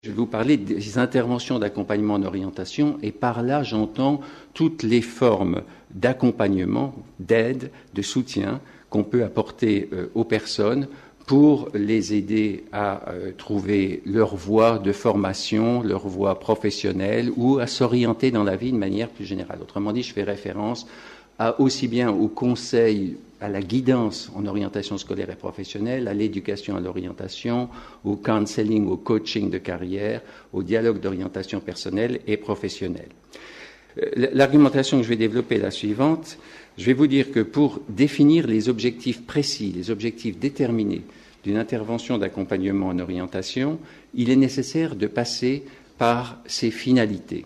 Je vais vous parler des interventions d'accompagnement en orientation et par là j'entends toutes les formes d'accompagnement, d'aide, de soutien qu'on peut apporter aux personnes pour les aider à trouver leur voie de formation, leur voie professionnelle ou à s'orienter dans la vie de manière plus générale. Autrement dit, je fais référence aussi bien aux conseils, à la guidance en orientation scolaire et professionnelle, à l'éducation à l'orientation, au counseling, au coaching de carrière, au dialogue d'orientation personnelle et professionnelle. L'argumentation que je vais développer est la suivante. Je vais vous dire que pour définir les objectifs précis, les objectifs déterminés d'une intervention d'accompagnement en orientation, il est nécessaire de passer par ses finalités.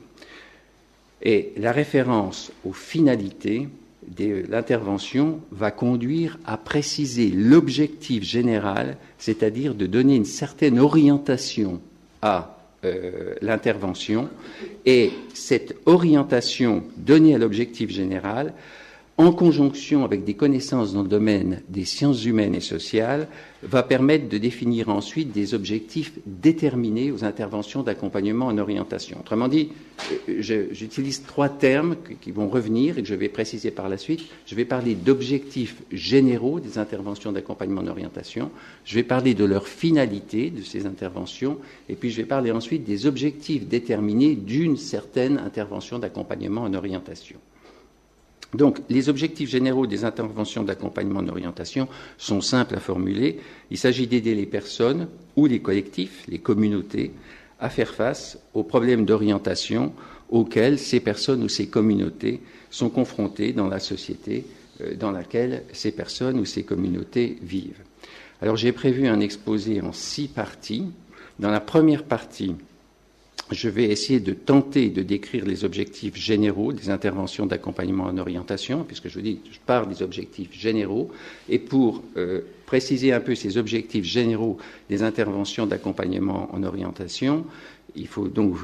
Et la référence aux finalités de l'intervention va conduire à préciser l'objectif général, c'est-à-dire de donner une certaine orientation à l'intervention, et cette orientation donnée à l'objectif général, en conjonction avec des connaissances dans le domaine des sciences humaines et sociales, va permettre de définir ensuite des objectifs déterminés aux interventions d'accompagnement en orientation. Autrement dit, j'utilise trois termes qui vont revenir et que je vais préciser par la suite. Je vais parler d'objectifs généraux des interventions d'accompagnement en orientation, je vais parler de leur finalité de ces interventions, et puis je vais parler ensuite des objectifs déterminés d'une certaine intervention d'accompagnement en orientation. Donc, les objectifs généraux des interventions d'accompagnement en orientation sont simples à formuler. Il s'agit d'aider les personnes ou les collectifs, les communautés, à faire face aux problèmes d'orientation auxquels ces personnes ou ces communautés sont confrontées dans la société dans laquelle ces personnes ou ces communautés vivent. Alors, j'ai prévu un exposé en 6 parties. Dans la première partie, je vais essayer de tenter de décrire les objectifs généraux des interventions d'accompagnement en orientation, puisque je vous dis, je pars des objectifs généraux, et pour préciser un peu ces objectifs généraux des interventions d'accompagnement en orientation, il faut donc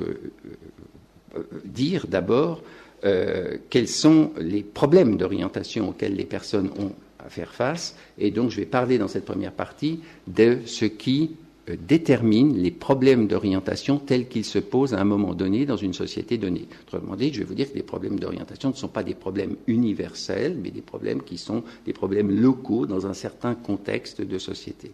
dire d'abord quels sont les problèmes d'orientation auxquels les personnes ont à faire face, et donc je vais parler dans cette première partie de ce qui détermine les problèmes d'orientation tels qu'ils se posent à un moment donné dans une société donnée. Autrement dit, je vais vous dire que les problèmes d'orientation ne sont pas des problèmes universels, mais des problèmes qui sont des problèmes locaux dans un certain contexte de société.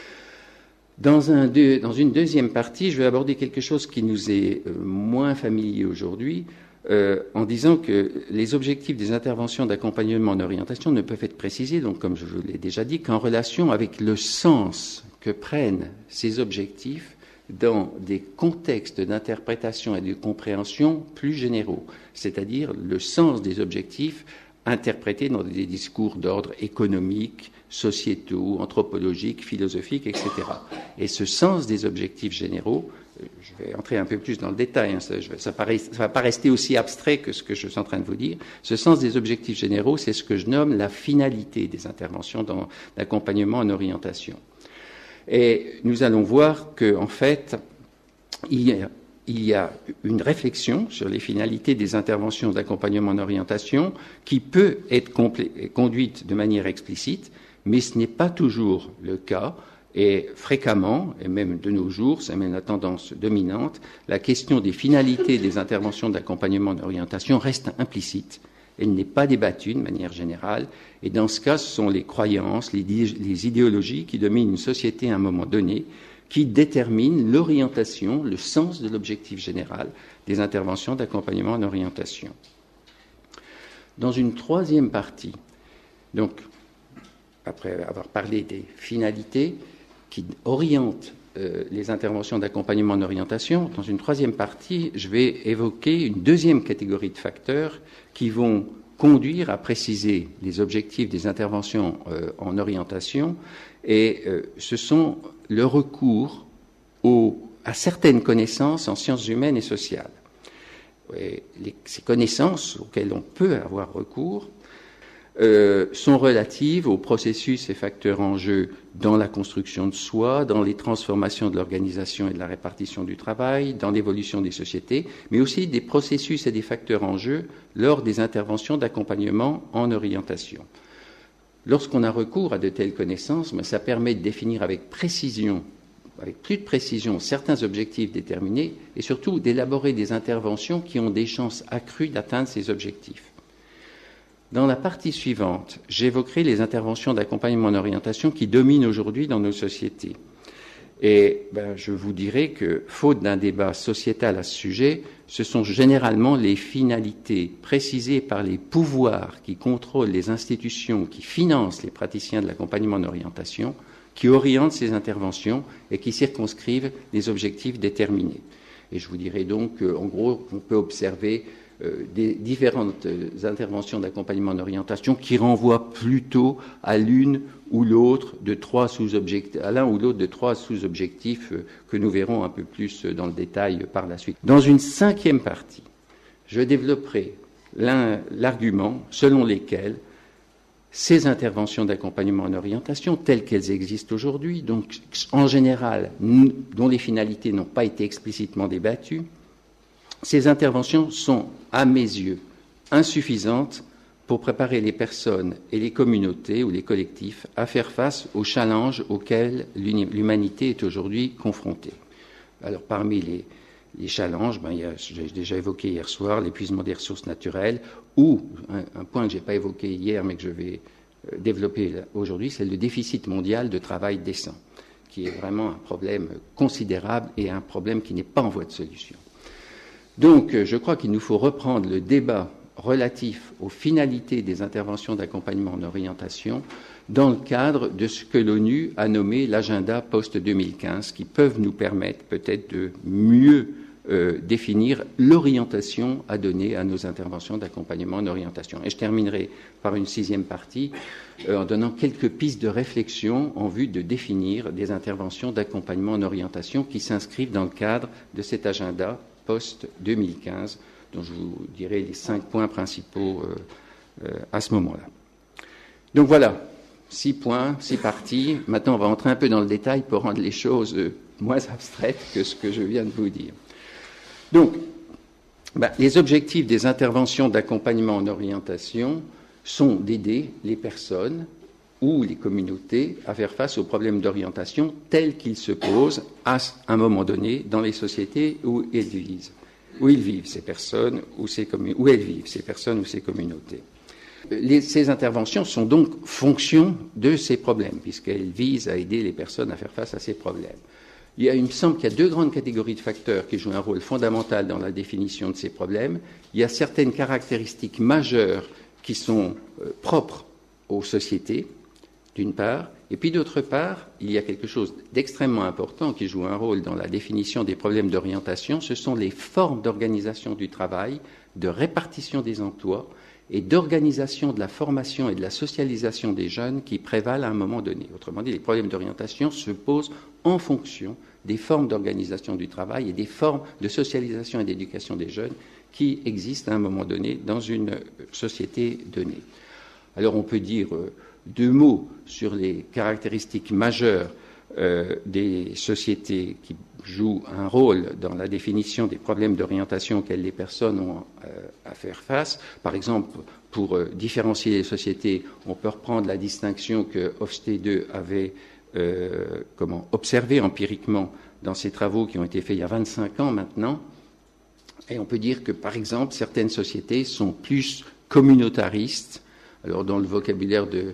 Dans une deuxième partie, je vais aborder quelque chose qui nous est moins familier aujourd'hui, en disant que les objectifs des interventions d'accompagnement en orientation ne peuvent être précisés, donc comme je vous l'ai déjà dit, qu'en relation avec le sens que prennent ces objectifs dans des contextes d'interprétation et de compréhension plus généraux, c'est-à-dire le sens des objectifs interprétés dans des discours d'ordre économique, sociétaux, anthropologiques, philosophiques, etc. Et ce sens des objectifs généraux, je vais entrer un peu plus dans le détail, ça ne va pas rester aussi abstrait que ce que je suis en train de vous dire. Ce sens des objectifs généraux, c'est ce que je nomme la finalité des interventions d'accompagnement en orientation. Et nous allons voir qu'en fait, il y a une réflexion sur les finalités des interventions d'accompagnement en orientation qui peut être conduite de manière explicite, mais ce n'est pas toujours le cas. Et fréquemment, et même de nos jours, c'est même la tendance dominante, la question des finalités des interventions d'accompagnement en orientation reste implicite. Elle n'est pas débattue de manière générale, et dans ce cas, ce sont les croyances, les idéologies qui dominent une société à un moment donné, qui déterminent l'orientation, le sens de l'objectif général des interventions d'accompagnement en orientation. Dans une troisième partie, donc, après avoir parlé des finalités qui orientent les interventions d'accompagnement en orientation, dans une troisième partie, je vais évoquer une deuxième catégorie de facteurs qui vont conduire à préciser les objectifs des interventions en orientation, et ce sont le recours à certaines connaissances en sciences humaines et sociales. Et ces connaissances auxquelles on peut avoir recours sont relatives aux processus et facteurs en jeu dans la construction de soi, dans les transformations de l'organisation et de la répartition du travail, dans l'évolution des sociétés, mais aussi des processus et des facteurs en jeu lors des interventions d'accompagnement en orientation. Lorsqu'on a recours à de telles connaissances, ça permet de définir avec précision avec plus de précision certains objectifs déterminés et surtout d'élaborer des interventions qui ont des chances accrues d'atteindre ces objectifs. Dans la partie suivante, j'évoquerai les interventions d'accompagnement en orientation qui dominent aujourd'hui dans nos sociétés. Et je vous dirai que, faute d'un débat sociétal à ce sujet, ce sont généralement les finalités précisées par les pouvoirs qui contrôlent les institutions, qui financent les praticiens de l'accompagnement en orientation, qui orientent ces interventions et qui circonscrivent les objectifs déterminés. Et je vous dirai donc qu'en gros, on peut observer des différentes interventions d'accompagnement en orientation qui renvoient plutôt à l'une ou l'autre de trois sous-objectifs, à l'un ou l'autre de trois sous-objectifs que nous verrons un peu plus dans le détail par la suite. Dans une cinquième partie, je développerai l'argument selon lesquels ces interventions d'accompagnement en orientation, telles qu'elles existent aujourd'hui, donc en général, dont les finalités n'ont pas été explicitement débattues, ces interventions sont, à mes yeux, insuffisantes pour préparer les personnes et les communautés ou les collectifs à faire face aux challenges auxquels l'humanité est aujourd'hui confrontée. Alors, parmi les challenges, j'ai déjà évoqué hier soir l'épuisement des ressources naturelles, ou un point que je n'ai pas évoqué hier mais que je vais développer aujourd'hui, c'est le déficit mondial de travail décent, qui est vraiment un problème considérable et un problème qui n'est pas en voie de solution. Donc, je crois qu'il nous faut reprendre le débat relatif aux finalités des interventions d'accompagnement en orientation dans le cadre de ce que l'ONU a nommé l'agenda post-2015, qui peuvent nous permettre peut-être de mieux définir l'orientation à donner à nos interventions d'accompagnement en orientation. Et je terminerai par une sixième partie en donnant quelques pistes de réflexion en vue de définir des interventions d'accompagnement en orientation qui s'inscrivent dans le cadre de cet agenda post-2015, dont je vous dirai les 5 points principaux à ce moment-là. Donc voilà, 6 points, 6 parties. Maintenant, on va entrer un peu dans le détail pour rendre les choses moins abstraites que ce que je viens de vous dire. Donc, les objectifs des interventions d'accompagnement en orientation sont d'aider les personnes ou les communautés à faire face aux problèmes d'orientation tels qu'ils se posent à un moment donné dans les sociétés où ils vivent ces personnes où elles vivent ces personnes ou ces communautés. Ces interventions sont donc fonction de ces problèmes, puisqu'elles visent à aider les personnes à faire face à ces problèmes. Il me semble qu'il y a 2 grandes catégories de facteurs qui jouent un rôle fondamental dans la définition de ces problèmes. Il y a certaines caractéristiques majeures qui sont propres aux sociétés, d'une part, et puis d'autre part, il y a quelque chose d'extrêmement important qui joue un rôle dans la définition des problèmes d'orientation, ce sont les formes d'organisation du travail, de répartition des emplois et d'organisation de la formation et de la socialisation des jeunes qui prévalent à un moment donné. Autrement dit, les problèmes d'orientation se posent en fonction des formes d'organisation du travail et des formes de socialisation et d'éducation des jeunes qui existent à un moment donné dans une société donnée. Alors on peut dire 2 mots sur les caractéristiques majeures des sociétés qui jouent un rôle dans la définition des problèmes d'orientation auxquels les personnes ont à faire face. Par exemple, pour différencier les sociétés, on peut reprendre la distinction que Hofstede avait observée empiriquement dans ses travaux qui ont été faits il y a 25 ans maintenant. Et on peut dire que, par exemple, certaines sociétés sont plus communautaristes. Alors, dans le vocabulaire de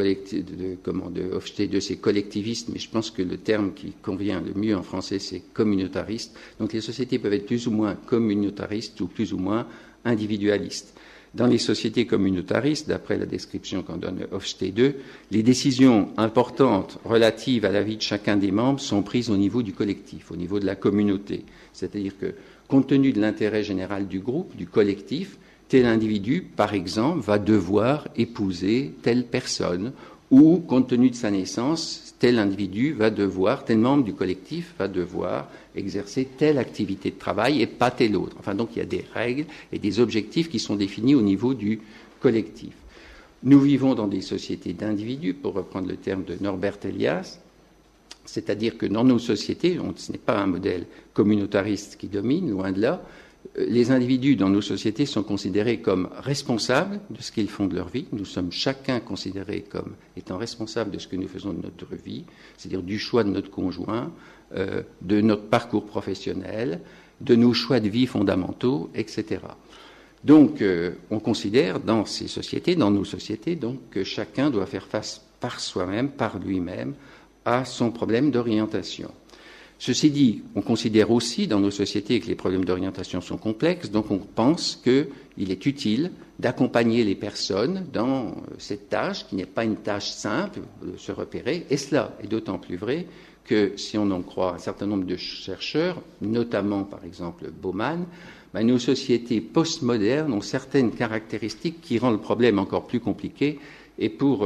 Hofstede, c'est collectiviste, mais je pense que le terme qui convient le mieux en français, c'est communautariste. Donc, les sociétés peuvent être plus ou moins communautaristes ou plus ou moins individualistes. Dans les sociétés communautaristes, d'après la description qu'en donne Hofstede, les décisions importantes relatives à la vie de chacun des membres sont prises au niveau du collectif, au niveau de la communauté. C'est-à-dire que, compte tenu de l'intérêt général du groupe, du collectif, tel individu, par exemple, va devoir épouser telle personne, ou, compte tenu de sa naissance, tel individu va devoir, tel membre du collectif va devoir exercer telle activité de travail et pas telle autre. Enfin, donc, il y a des règles et des objectifs qui sont définis au niveau du collectif. Nous vivons dans des sociétés d'individus, pour reprendre le terme de Norbert Elias, c'est-à-dire que dans nos sociétés, ce n'est pas un modèle communautariste qui domine, loin de là, les individus dans nos sociétés sont considérés comme responsables de ce qu'ils font de leur vie. Nous sommes chacun considérés comme étant responsables de ce que nous faisons de notre vie, c'est-à-dire du choix de notre conjoint, de notre parcours professionnel, de nos choix de vie fondamentaux, etc. Donc, on considère dans ces sociétés, dans nos sociétés, donc, que chacun doit faire face par soi-même, par lui-même, à son problème d'orientation. Ceci dit, on considère aussi dans nos sociétés que les problèmes d'orientation sont complexes, donc on pense qu'il est utile d'accompagner les personnes dans cette tâche, qui n'est pas une tâche simple, de se repérer, et cela est d'autant plus vrai que, si on en croit un certain nombre de chercheurs, notamment par exemple Bauman, nos sociétés postmodernes ont certaines caractéristiques qui rendent le problème encore plus compliqué, et pour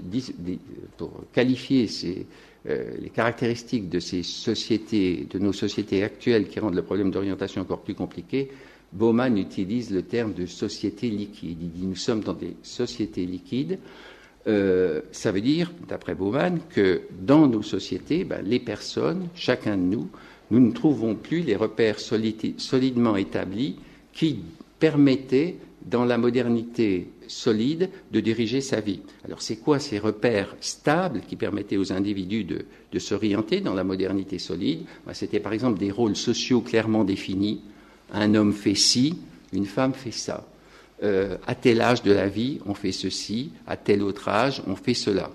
qualifier les caractéristiques de ces sociétés, de nos sociétés actuelles qui rendent le problème d'orientation encore plus compliqué, Bauman utilise le terme de société liquide. Il dit nous sommes dans des sociétés liquides. Ça veut dire, d'après Bauman, que dans nos sociétés, les personnes, chacun de nous ne trouvons plus les repères solidement établis qui permettaient, dans la modernité solide, de diriger sa vie. Alors, c'est quoi ces repères stables qui permettaient aux individus de s'orienter dans la modernité solide? C'était par exemple des rôles sociaux clairement définis. Un homme fait ci, une femme fait ça. À tel âge de la vie, on fait ceci, à tel autre âge, on fait cela.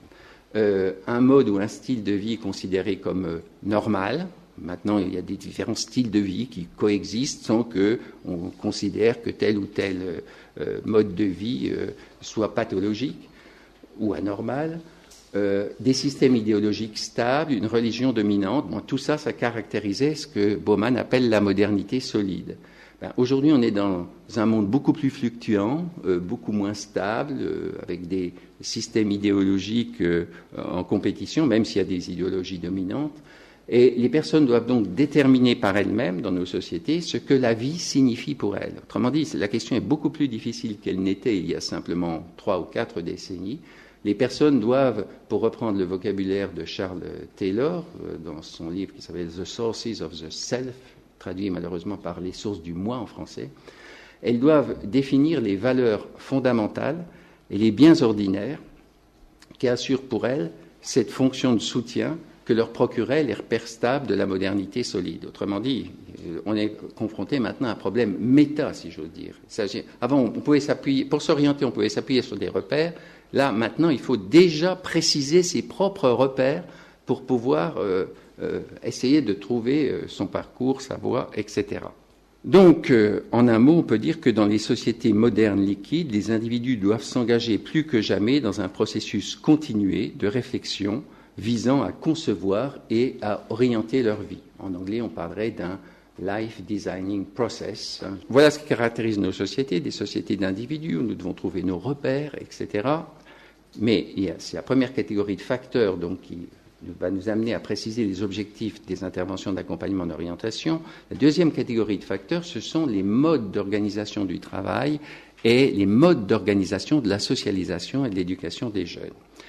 Un mode ou un style de vie considéré comme normal. Maintenant, il y a des différents styles de vie qui coexistent sans qu'on considère que tel ou tel mode de vie soit pathologique ou anormal. Des systèmes idéologiques stables, une religion dominante. Tout ça, ça caractérisait ce que Bauman appelle la modernité solide. Aujourd'hui, on est dans un monde beaucoup plus fluctuant, beaucoup moins stable, avec des systèmes idéologiques en compétition, même s'il y a des idéologies dominantes. Et les personnes doivent donc déterminer par elles-mêmes, dans nos sociétés, ce que la vie signifie pour elles. Autrement dit, la question est beaucoup plus difficile qu'elle n'était il y a simplement 3 ou 4 décennies. Les personnes doivent, pour reprendre le vocabulaire de Charles Taylor, dans son livre qui s'appelle The Sources of the Self, traduit malheureusement par les sources du moi en français, elles doivent définir les valeurs fondamentales et les biens ordinaires qui assurent pour elles cette fonction de soutien que leur procuraient les repères stables de la modernité solide. Autrement dit, on est confronté maintenant à un problème méta, si j'ose dire. Avant, on pouvait s'appuyer, pour s'orienter, on pouvait s'appuyer sur des repères. Là, maintenant, il faut déjà préciser ses propres repères pour pouvoir essayer de trouver son parcours, sa voie, etc. Donc, en un mot, on peut dire que dans les sociétés modernes liquides, les individus doivent s'engager plus que jamais dans un processus continué de réflexion visant à concevoir et à orienter leur vie. En anglais, on parlerait d'un life designing process. Voilà ce qui caractérise nos sociétés, des sociétés d'individus où nous devons trouver nos repères, etc. Mais c'est la première catégorie de facteurs donc, qui va nous amener à préciser les objectifs des interventions d'accompagnement d'orientation. La deuxième catégorie de facteurs, ce sont les modes d'organisation du travail et les modes d'organisation de la socialisation et de l'éducation des jeunes.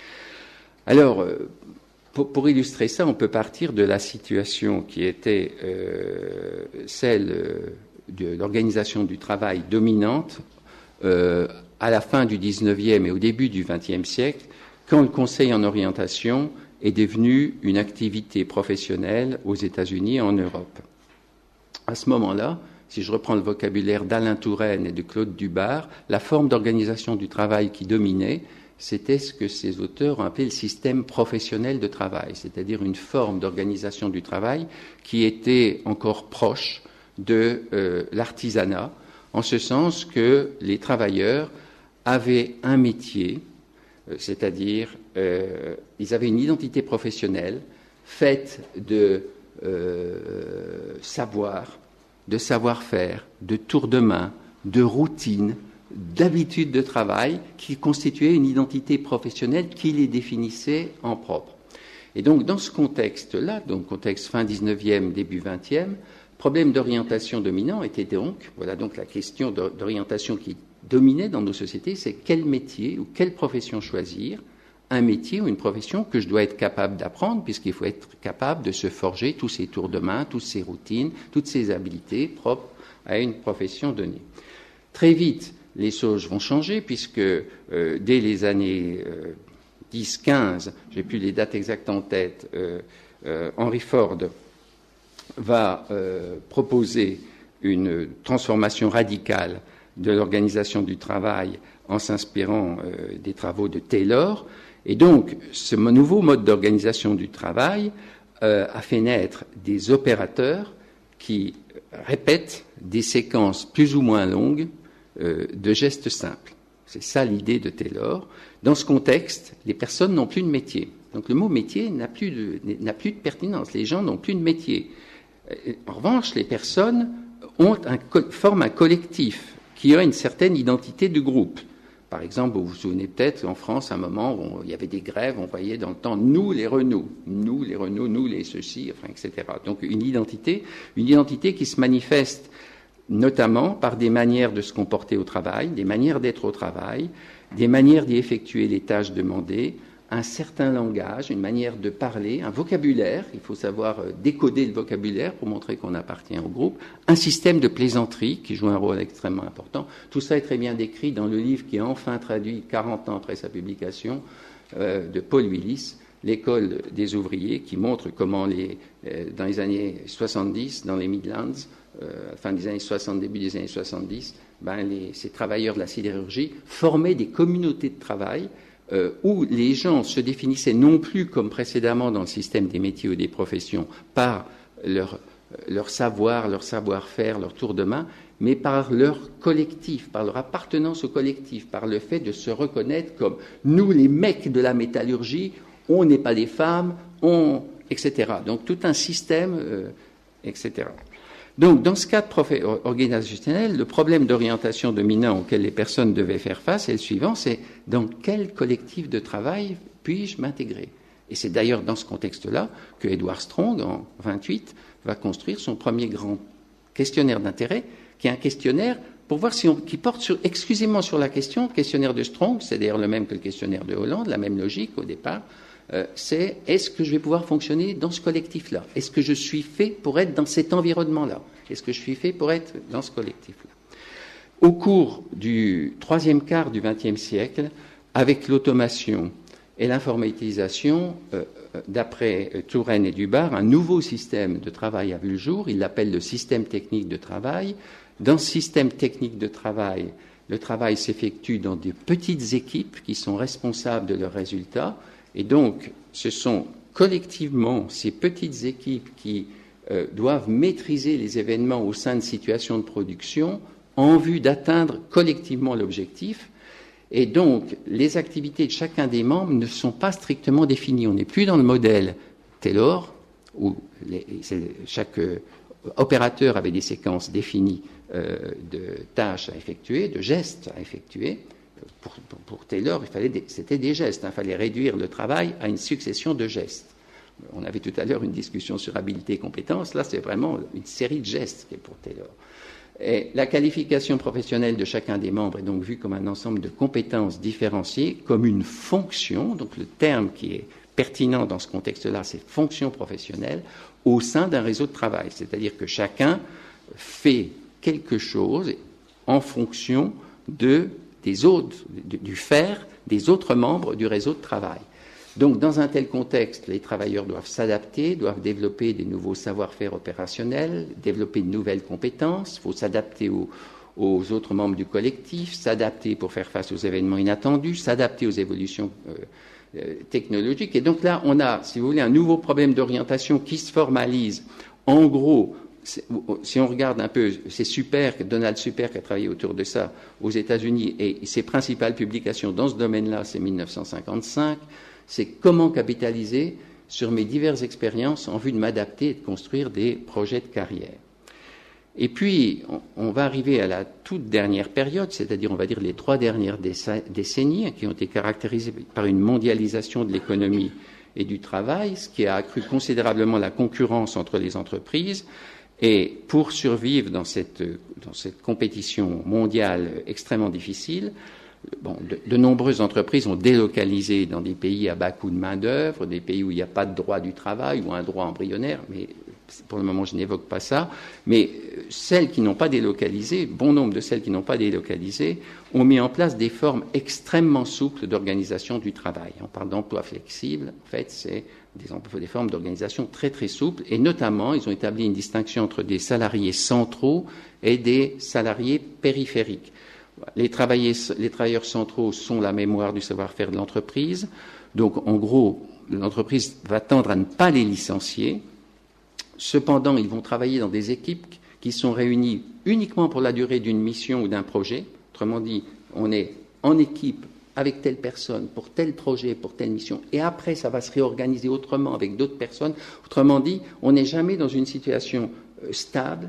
Alors, pour illustrer ça, on peut partir de la situation qui était celle de l'organisation du travail dominante à la fin du XIXe et au début du XXe siècle, quand le conseil en orientation est devenu une activité professionnelle aux États-Unis et en Europe. À ce moment-là, si je reprends le vocabulaire d'Alain Touraine et de Claude Dubar, la forme d'organisation du travail qui dominait, c'était ce que ces auteurs ont appelé le système professionnel de travail, c'est-à-dire une forme d'organisation du travail qui était encore proche de l'artisanat, en ce sens que les travailleurs avaient un métier, c'est-à-dire ils avaient une identité professionnelle faite de savoir, de savoir-faire, de tour de main, de routine, d'habitude de travail qui constituaient une identité professionnelle qui les définissait en propre. Et donc, dans ce contexte-là, donc contexte fin 19e, début 20e, problème d'orientation dominant était donc, voilà donc la question d'orientation qui dominait dans nos sociétés, c'est quel métier ou quelle profession choisir un métier ou une profession que je dois être capable d'apprendre, puisqu'il faut être capable de se forger tous ces tours de main, toutes ces routines, toutes ces habiletés propres à une profession donnée. Très vite, les choses vont changer, puisque dès les années 10-15, j'ai plus les dates exactes en tête, Henry Ford va proposer une transformation radicale de l'organisation du travail en s'inspirant des travaux de Taylor. Et donc, ce nouveau mode d'organisation du travail a fait naître des opérateurs qui répètent des séquences plus ou moins longues de gestes simples. C'est ça l'idée de Taylor. Dans ce contexte, les personnes n'ont plus de métier. Donc le mot métier n'a plus de pertinence. Les gens n'ont plus de métier. En revanche, les personnes forment un collectif qui a une certaine identité du groupe. Par exemple, vous vous souvenez peut-être, en France, à un moment où il y avait des grèves, on voyait dans le temps « nous les Renault »,« nous les Renault »,« nous les ceci », enfin, etc. Donc une identité qui se manifeste notamment par des manières de se comporter au travail, des manières d'être au travail, des manières d'y effectuer les tâches demandées, un certain langage, une manière de parler, un vocabulaire, il faut savoir décoder le vocabulaire pour montrer qu'on appartient au groupe, un système de plaisanterie qui joue un rôle extrêmement important. Tout ça est très bien décrit dans le livre qui est enfin traduit 40 ans après sa publication de Paul Willis, L'école des ouvriers, qui montre comment dans les années 70, dans les Midlands, fin des années 60, début des années 70, ces travailleurs de la sidérurgie formaient des communautés de travail où les gens se définissaient non plus comme précédemment dans le système des métiers ou des professions par leur savoir, leur savoir-faire, leur tour de main, mais par leur collectif, par leur appartenance au collectif, par le fait de se reconnaître comme nous, les mecs de la métallurgie, on n'est pas des femmes, etc. Donc tout un système, etc. Donc, dans ce cadre organisationnel, le problème d'orientation dominant auquel les personnes devaient faire face est le suivant, c'est dans quel collectif de travail puis-je m'intégrer? Et c'est d'ailleurs dans ce contexte-là que Edward Strong, en 1928, va construire son premier grand questionnaire d'intérêt, qui est un questionnaire pour voir qui porte exclusivement sur la question, le questionnaire de Strong, c'est d'ailleurs le même que le questionnaire de Hollande, la même logique au départ, c'est est-ce que je vais pouvoir fonctionner dans ce collectif-là? Est-ce que je suis fait pour être dans cet environnement-là? Est-ce que je suis fait pour être dans ce collectif-là? Au cours du troisième quart du XXe siècle, avec l'automation et l'informatisation, d'après Touraine et Dubar, un nouveau système de travail a vu le jour. Il l'appelle le système technique de travail. Dans ce système technique de travail, le travail s'effectue dans de petites équipes qui sont responsables de leurs résultats. Et donc, ce sont collectivement ces petites équipes qui doivent maîtriser les événements au sein de situations de production en vue d'atteindre collectivement l'objectif. Et donc, les activités de chacun des membres ne sont pas strictement définies. On n'est plus dans le modèle Taylor, où chaque opérateur avait des séquences définies de tâches à effectuer, de gestes à effectuer. Pour Taylor, c'était des gestes. Il fallait réduire le travail à une succession de gestes. On avait tout à l'heure une discussion sur habileté et compétence. Là, c'est vraiment une série de gestes qui est pour Taylor. Et la qualification professionnelle de chacun des membres est donc vue comme un ensemble de compétences différenciées, comme une fonction. Donc le terme qui est pertinent dans ce contexte-là, c'est fonction professionnelle au sein d'un réseau de travail. C'est-à-dire que chacun fait quelque chose en fonction des autres, du faire des autres membres du réseau de travail. Donc, dans un tel contexte, les travailleurs doivent s'adapter, doivent développer des nouveaux savoir-faire opérationnels, développer de nouvelles compétences, il faut s'adapter aux autres membres du collectif, s'adapter pour faire face aux événements inattendus, s'adapter aux évolutions technologiques. Et donc là, on a, si vous voulez, un nouveau problème d'orientation qui se formalise. En gros, si on regarde un peu, c'est Donald Super qui a travaillé autour de ça aux États-Unis, et ses principales publications dans ce domaine-là, c'est 1955, c'est comment capitaliser sur mes diverses expériences en vue de m'adapter et de construire des projets de carrière. Et puis, on va arriver à la toute dernière période, c'est-à-dire, on va dire, les 3 dernières décennies, qui ont été caractérisées par une mondialisation de l'économie et du travail, ce qui a accru considérablement la concurrence entre les entreprises. Et pour survivre dans cette compétition mondiale extrêmement difficile, de nombreuses entreprises ont délocalisé dans des pays à bas coût de main-d'œuvre, des pays où il n'y a pas de droit du travail ou un droit embryonnaire, mais pour le moment je n'évoque pas ça. Mais celles qui n'ont pas délocalisé, bon nombre de celles qui n'ont pas délocalisé, ont mis en place des formes extrêmement souples d'organisation du travail. On parle d'emploi flexible, en fait, c'est des formes d'organisation très très souples, et notamment ils ont établi une distinction entre des salariés centraux et des salariés périphériques. Les travailleurs centraux sont la mémoire du savoir-faire de l'entreprise. Donc, en gros, l'entreprise va tendre à ne pas les licencier. Cependant, ils vont travailler dans des équipes qui sont réunies uniquement pour la durée d'une mission ou d'un projet. Autrement dit, on est en équipe avec telle personne pour tel projet, pour telle mission, et après, ça va se réorganiser autrement avec d'autres personnes. Autrement dit, on n'est jamais dans une situation stable.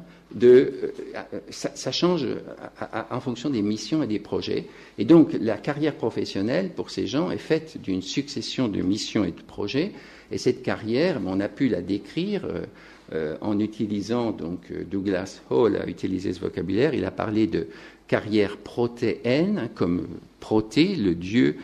Ça change en fonction des missions et des projets. Et donc, la carrière professionnelle, pour ces gens, est faite d'une succession de missions et de projets. Et cette carrière, on a pu la décrire en utilisant, donc Douglas Hall a utilisé ce vocabulaire, il a parlé de carrière protéenne, comme Proté, le dieu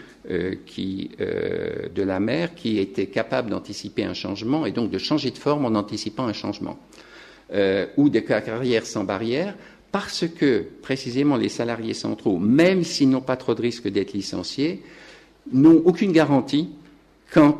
de la mer, qui était capable d'anticiper un changement et donc de changer de forme en anticipant un changement. Ou de carrière sans barrière, parce que précisément les salariés centraux, même s'ils n'ont pas trop de risques d'être licenciés, n'ont aucune garantie quant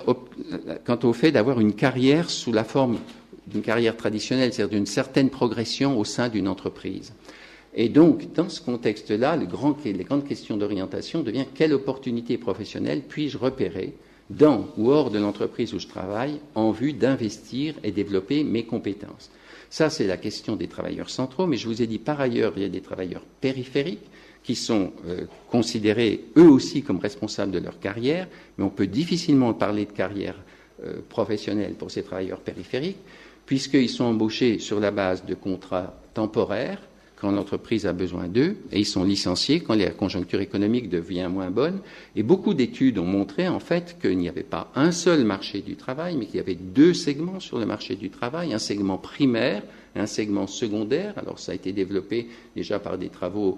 au fait d'avoir une carrière sous la forme d'une carrière traditionnelle, c'est-à-dire d'une certaine progression au sein d'une entreprise. Et donc, dans ce contexte-là, les grandes questions d'orientation deviennent quelle opportunité professionnelle puis-je repérer dans ou hors de l'entreprise où je travaille en vue d'investir et développer mes compétences. Ça, c'est la question des travailleurs centraux, mais je vous ai dit par ailleurs, il y a des travailleurs périphériques qui sont considérés eux aussi comme responsables de leur carrière, mais on peut difficilement parler de carrière professionnelle pour ces travailleurs périphériques, puisqu'ils sont embauchés sur la base de contrats temporaires, quand l'entreprise a besoin d'eux, et ils sont licenciés quand la conjoncture économique devient moins bonne. Et beaucoup d'études ont montré, en fait, qu'il n'y avait pas un seul marché du travail, mais qu'il y avait deux segments sur le marché du travail, un segment primaire et un segment secondaire. Alors, ça a été développé déjà par des travaux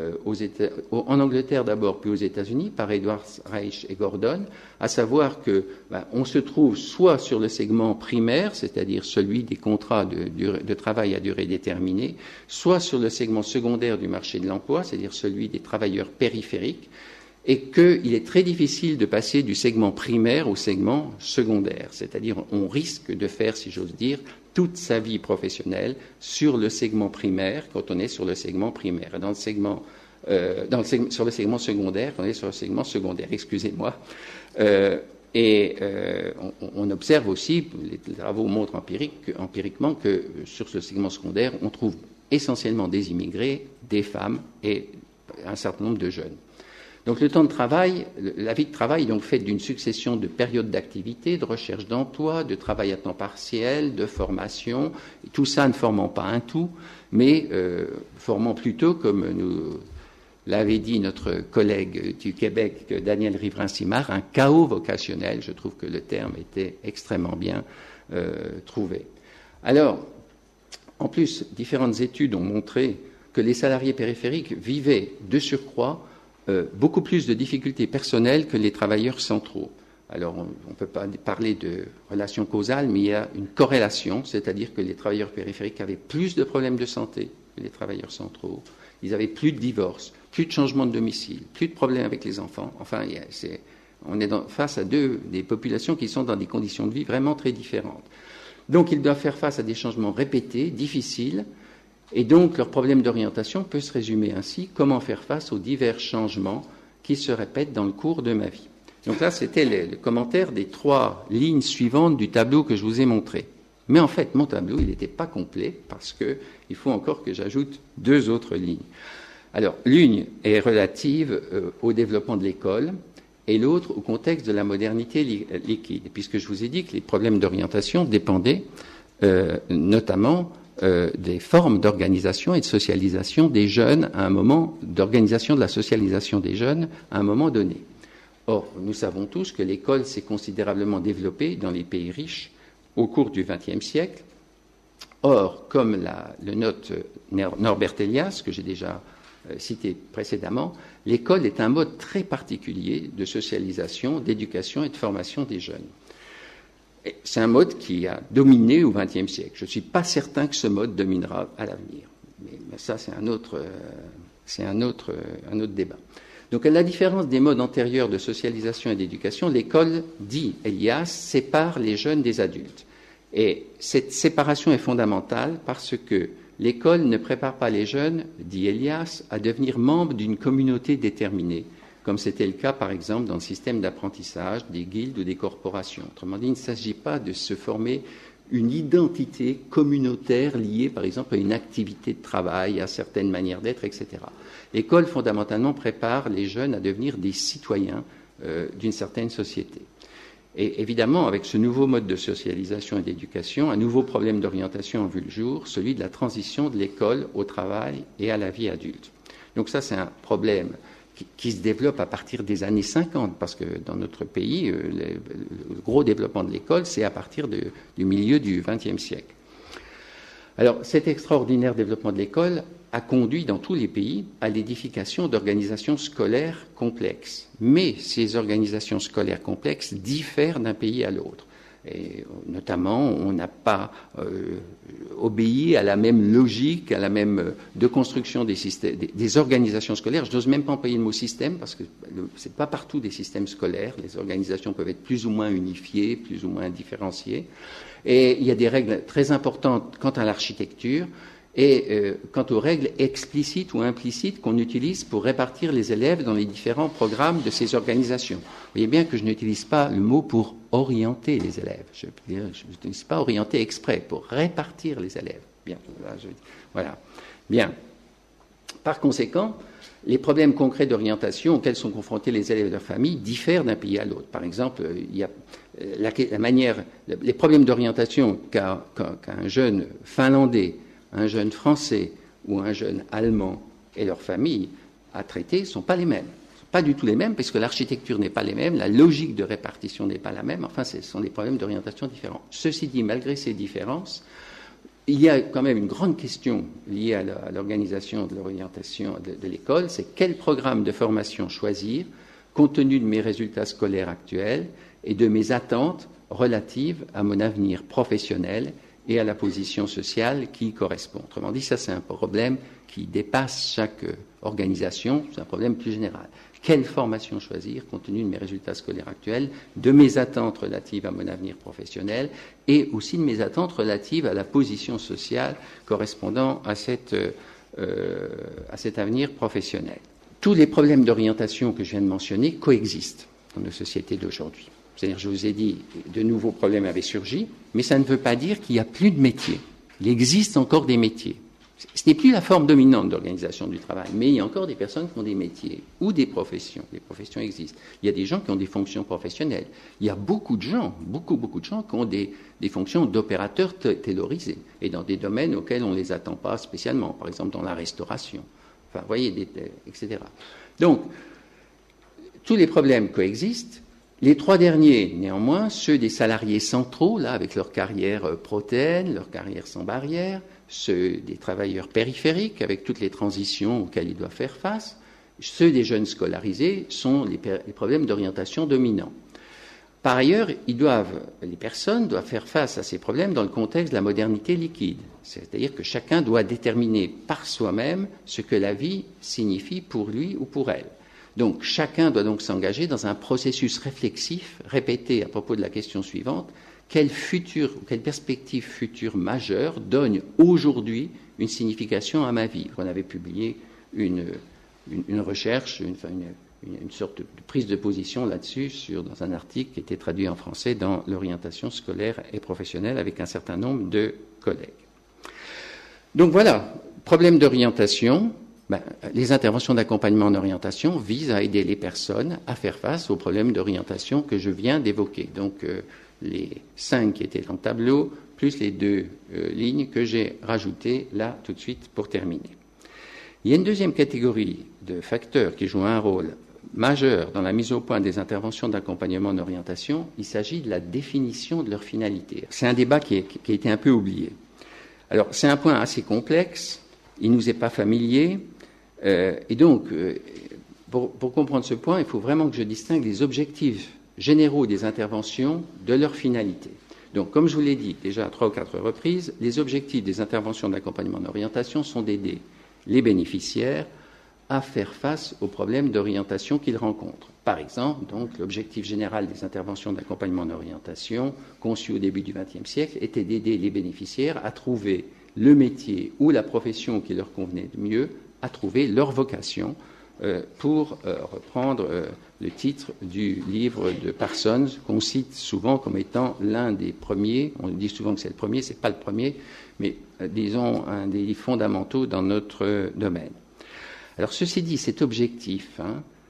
en Angleterre d'abord, puis aux États-Unis, par Edward Reich et Gordon, à savoir que on se trouve soit sur le segment primaire, c'est-à-dire celui des contrats de travail à durée déterminée, soit sur le segment secondaire du marché de l'emploi, c'est-à-dire celui des travailleurs périphériques, et qu'il est très difficile de passer du segment primaire au segment secondaire, c'est-à-dire on risque de faire, si j'ose dire, toute sa vie professionnelle sur le segment primaire quand on est sur le segment primaire. Sur le segment secondaire quand on est sur le segment secondaire, excusez-moi. On observe aussi, les travaux montrent empiriquement que sur ce segment secondaire, on trouve essentiellement des immigrés, des femmes et un certain nombre de jeunes. Donc le temps de travail, la vie de travail est donc faite d'une succession de périodes d'activité, de recherche d'emploi, de travail à temps partiel, de formation, tout ça ne formant pas un tout, mais formant plutôt, comme nous l'avait dit notre collègue du Québec, Daniel Riverain-Simard, un chaos vocationnel. Je trouve que le terme était extrêmement bien trouvé. Alors, en plus, différentes études ont montré que les salariés périphériques vivaient de surcroît beaucoup plus de difficultés personnelles que les travailleurs centraux. Alors, on ne peut pas parler de relation causale, mais il y a une corrélation, c'est-à-dire que les travailleurs périphériques avaient plus de problèmes de santé que les travailleurs centraux. Ils avaient plus de divorces, plus de changements de domicile, plus de problèmes avec les enfants. Enfin, on est face à des populations qui sont dans des conditions de vie vraiment très différentes. Donc, ils doivent faire face à des changements répétés, difficiles, et donc leur problème d'orientation peut se résumer ainsi: comment faire face aux divers changements qui se répètent dans le cours de ma vie. Donc là, c'était le commentaire des 3 lignes suivantes du tableau que je vous ai montré. Mais en fait, mon tableau, il n'était pas complet parce qu'il faut encore que j'ajoute 2 autres lignes. Alors, l'une est relative au développement de l'école et l'autre au contexte de la modernité liquide, puisque je vous ai dit que les problèmes d'orientation dépendaient notamment des formes d'organisation et de socialisation des jeunes d'organisation de la socialisation des jeunes à un moment donné. Or, nous savons tous que l'école s'est considérablement développée dans les pays riches au cours du XXe siècle. Or, comme le note Norbert Elias, que j'ai déjà cité précédemment, l'école est un mode très particulier de socialisation, d'éducation et de formation des jeunes. Et c'est un mode qui a dominé au XXe siècle. Je ne suis pas certain que ce mode dominera à l'avenir. Mais ça, c'est un autre débat. Donc, à la différence des modes antérieurs de socialisation et d'éducation, l'école, dit Elias, sépare les jeunes des adultes. Et cette séparation est fondamentale parce que l'école ne prépare pas les jeunes, dit Elias, à devenir membres d'une communauté déterminée, comme c'était le cas, par exemple, dans le système d'apprentissage des guildes ou des corporations. Autrement dit, il ne s'agit pas de se former une identité communautaire liée, par exemple, à une activité de travail, à certaines manières d'être, etc. L'école, fondamentalement, prépare les jeunes à devenir des citoyens d'une certaine société. Et évidemment, avec ce nouveau mode de socialisation et d'éducation, un nouveau problème d'orientation a vu le jour, celui de la transition de l'école au travail et à la vie adulte. Donc ça, c'est un problème qui se développe à partir des années 50, parce que dans notre pays, le gros développement de l'école, c'est à partir du milieu du XXe siècle. Alors, cet extraordinaire développement de l'école a conduit dans tous les pays à l'édification d'organisations scolaires complexes. Mais ces organisations scolaires complexes diffèrent d'un pays à l'autre. Et notamment, on n'a pas obéi à la même logique, à la même de construction des systèmes, des organisations scolaires. Je n'ose même pas employer le mot système parce que c'est pas partout des systèmes scolaires. Les organisations peuvent être plus ou moins unifiées, plus ou moins différenciées. Et il y a des règles très importantes quant à l'architecture et quant aux règles explicites ou implicites qu'on utilise pour répartir les élèves dans les différents programmes de ces organisations. Vous voyez bien que je n'utilise pas le mot pour orienter les élèves. Je n'utilise pas orienter exprès, pour répartir les élèves. Bien, voilà. Bien. Par conséquent, les problèmes concrets d'orientation auxquels sont confrontés les élèves et leurs familles diffèrent d'un pays à l'autre. Par exemple, il y a les problèmes d'orientation qu'a un jeune Finlandais, un jeune Français ou un jeune Allemand et leur famille à traiter ne sont pas les mêmes. Pas du tout les mêmes, parce que l'architecture n'est pas les mêmes, la logique de répartition n'est pas la même. Enfin, ce sont des problèmes d'orientation différents. Ceci dit, malgré ces différences, il y a quand même une grande question liée à l'organisation de l'orientation de l'école, c'est quel programme de formation choisir, compte tenu de mes résultats scolaires actuels et de mes attentes relatives à mon avenir professionnel et à la position sociale qui y correspond. Autrement dit, ça c'est un problème qui dépasse chaque organisation, c'est un problème plus général. Quelle formation choisir compte tenu de mes résultats scolaires actuels, de mes attentes relatives à mon avenir professionnel et aussi de mes attentes relatives à la position sociale correspondant à cet avenir professionnel. Tous les problèmes d'orientation que je viens de mentionner coexistent dans nos sociétés d'aujourd'hui. C'est-à-dire, je vous ai dit, de nouveaux problèmes avaient surgi, mais ça ne veut pas dire qu'il n'y a plus de métiers. Il existe encore des métiers. Ce n'est plus la forme dominante d'organisation du travail, mais il y a encore des personnes qui ont des métiers ou des professions. Les professions existent. Il y a des gens qui ont des fonctions professionnelles. Il y a beaucoup de gens qui ont des fonctions d'opérateurs taylorisés et dans des domaines auxquels on ne les attend pas spécialement, par exemple dans la restauration. Enfin, vous voyez, etc. Donc, tous les problèmes coexistent. Les trois derniers, néanmoins, ceux des salariés centraux, là, avec leur carrière protéine, leur carrière sans barrière, ceux des travailleurs périphériques, avec toutes les transitions auxquelles ils doivent faire face, ceux des jeunes scolarisés sont les problèmes d'orientation dominants. Par ailleurs, les personnes doivent faire face à ces problèmes dans le contexte de la modernité liquide. C'est-à-dire que chacun doit déterminer par soi-même ce que la vie signifie pour lui ou pour elle. Donc, chacun doit donc s'engager dans un processus réflexif répété à propos de la question suivante. Quelle perspective future majeure donne aujourd'hui une signification à ma vie? On avait publié une recherche, une sorte de prise de position là-dessus dans un article qui était traduit en français dans l'orientation scolaire et professionnelle avec un certain nombre de collègues. Donc voilà, problème d'orientation. Les interventions d'accompagnement en orientation visent à aider les personnes à faire face aux problèmes d'orientation que je viens d'évoquer. Donc, les 5 qui étaient dans le tableau, plus les 2 lignes que j'ai rajoutées là tout de suite pour terminer. Il y a une deuxième catégorie de facteurs qui jouent un rôle majeur dans la mise au point des interventions d'accompagnement en orientation. Il s'agit de la définition de leur finalité. C'est un débat qui a été un peu oublié. Alors, c'est un point assez complexe, il ne nous est pas familier. Et donc, pour comprendre ce point, il faut vraiment que je distingue les objectifs généraux des interventions de leur finalité. Donc, comme je vous l'ai dit déjà à 3 ou 4 reprises, les objectifs des interventions d'accompagnement d'orientation sont d'aider les bénéficiaires à faire face aux problèmes d'orientation qu'ils rencontrent. Par exemple, donc, l'objectif général des interventions d'accompagnement d'orientation conçues au début du XXe siècle était d'aider les bénéficiaires à trouver le métier ou la profession qui leur convenait de mieux, à trouver leur vocation, pour reprendre le titre du livre de Parsons, qu'on cite souvent comme étant l'un des premiers. On dit souvent que c'est le premier, c'est pas le premier, mais disons un des livres fondamentaux dans notre domaine. Alors, ceci dit, cet objectif,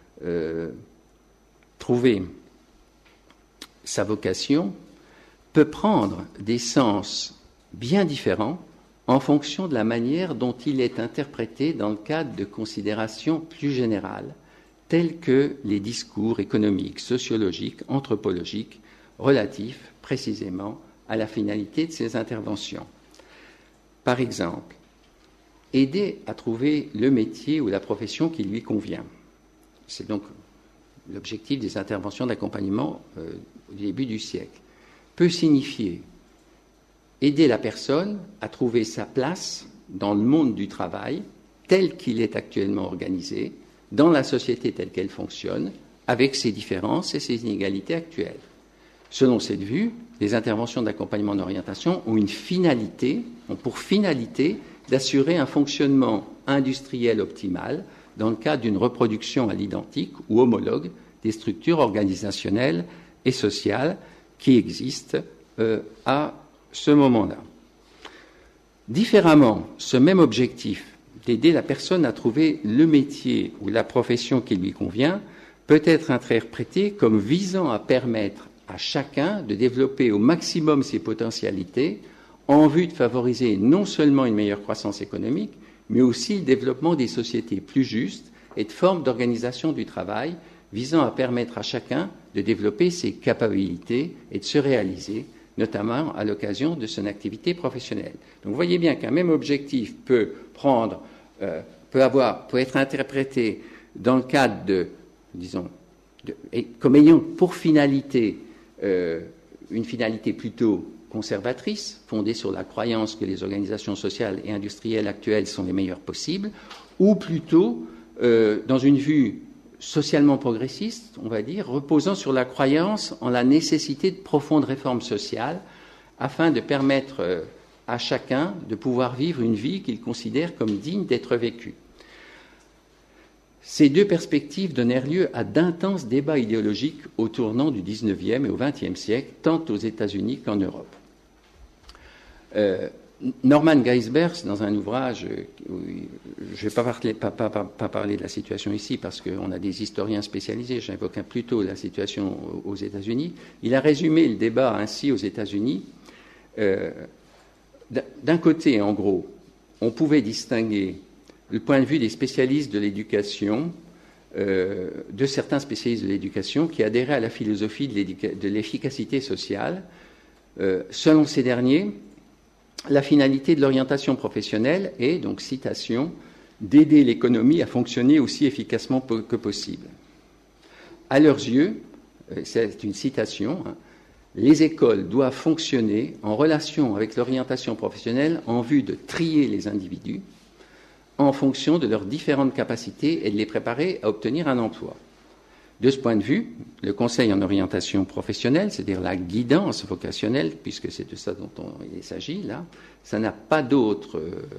trouver sa vocation, peut prendre des sens bien différents en fonction de la manière dont il est interprété dans le cadre de considérations plus générales, telles que les discours économiques, sociologiques, anthropologiques, relatifs précisément à la finalité de ces interventions. Par exemple, aider à trouver le métier ou la profession qui lui convient. C'est donc l'objectif des interventions d'accompagnement au début du siècle. Peut signifier aider la personne à trouver sa place dans le monde du travail tel qu'il est actuellement organisé, dans la société telle qu'elle fonctionne, avec ses différences et ses inégalités actuelles. Selon cette vue, les interventions d'accompagnement d'orientation ont pour finalité d'assurer un fonctionnement industriel optimal dans le cadre d'une reproduction à l'identique ou homologue des structures organisationnelles et sociales qui existent à ce moment-là. Différemment, ce même objectif d'aider la personne à trouver le métier ou la profession qui lui convient peut être interprété comme visant à permettre à chacun de développer au maximum ses potentialités en vue de favoriser non seulement une meilleure croissance économique, mais aussi le développement des sociétés plus justes et de formes d'organisation du travail visant à permettre à chacun de développer ses capacités et de se réaliser, notamment à l'occasion de son activité professionnelle. Donc vous voyez bien qu'un même objectif peut être interprété dans le cadre comme ayant pour finalité une finalité plutôt conservatrice, fondée sur la croyance que les organisations sociales et industrielles actuelles sont les meilleures possibles, ou plutôt dans une vue socialement progressiste, on va dire, reposant sur la croyance en la nécessité de profondes réformes sociales afin de permettre à chacun de pouvoir vivre une vie qu'il considère comme digne d'être vécue. Ces deux perspectives donnèrent lieu à d'intenses débats idéologiques au tournant du XIXe et au XXe siècle, tant aux États-Unis qu'en Europe. Norman Geisbert, dans un ouvrage, je ne vais pas parler de la situation ici parce qu'on a des historiens spécialisés, j'invoque plutôt la situation aux États-Unis, il a résumé le débat ainsi aux États-Unis. D'un côté, en gros, on pouvait distinguer le point de vue des spécialistes de l'éducation, de certains spécialistes de l'éducation qui adhéraient à la philosophie de l'efficacité sociale. Selon ces derniers, la finalité de l'orientation professionnelle est, donc citation, d'aider l'économie à fonctionner aussi efficacement que possible. À leurs yeux, c'est une citation, les écoles doivent fonctionner en relation avec l'orientation professionnelle en vue de trier les individus en fonction de leurs différentes capacités et de les préparer à obtenir un emploi. De ce point de vue, le conseil en orientation professionnelle, c'est-à-dire la guidance vocationnelle, puisque c'est de ça dont il s'agit là, ça n'est pas autre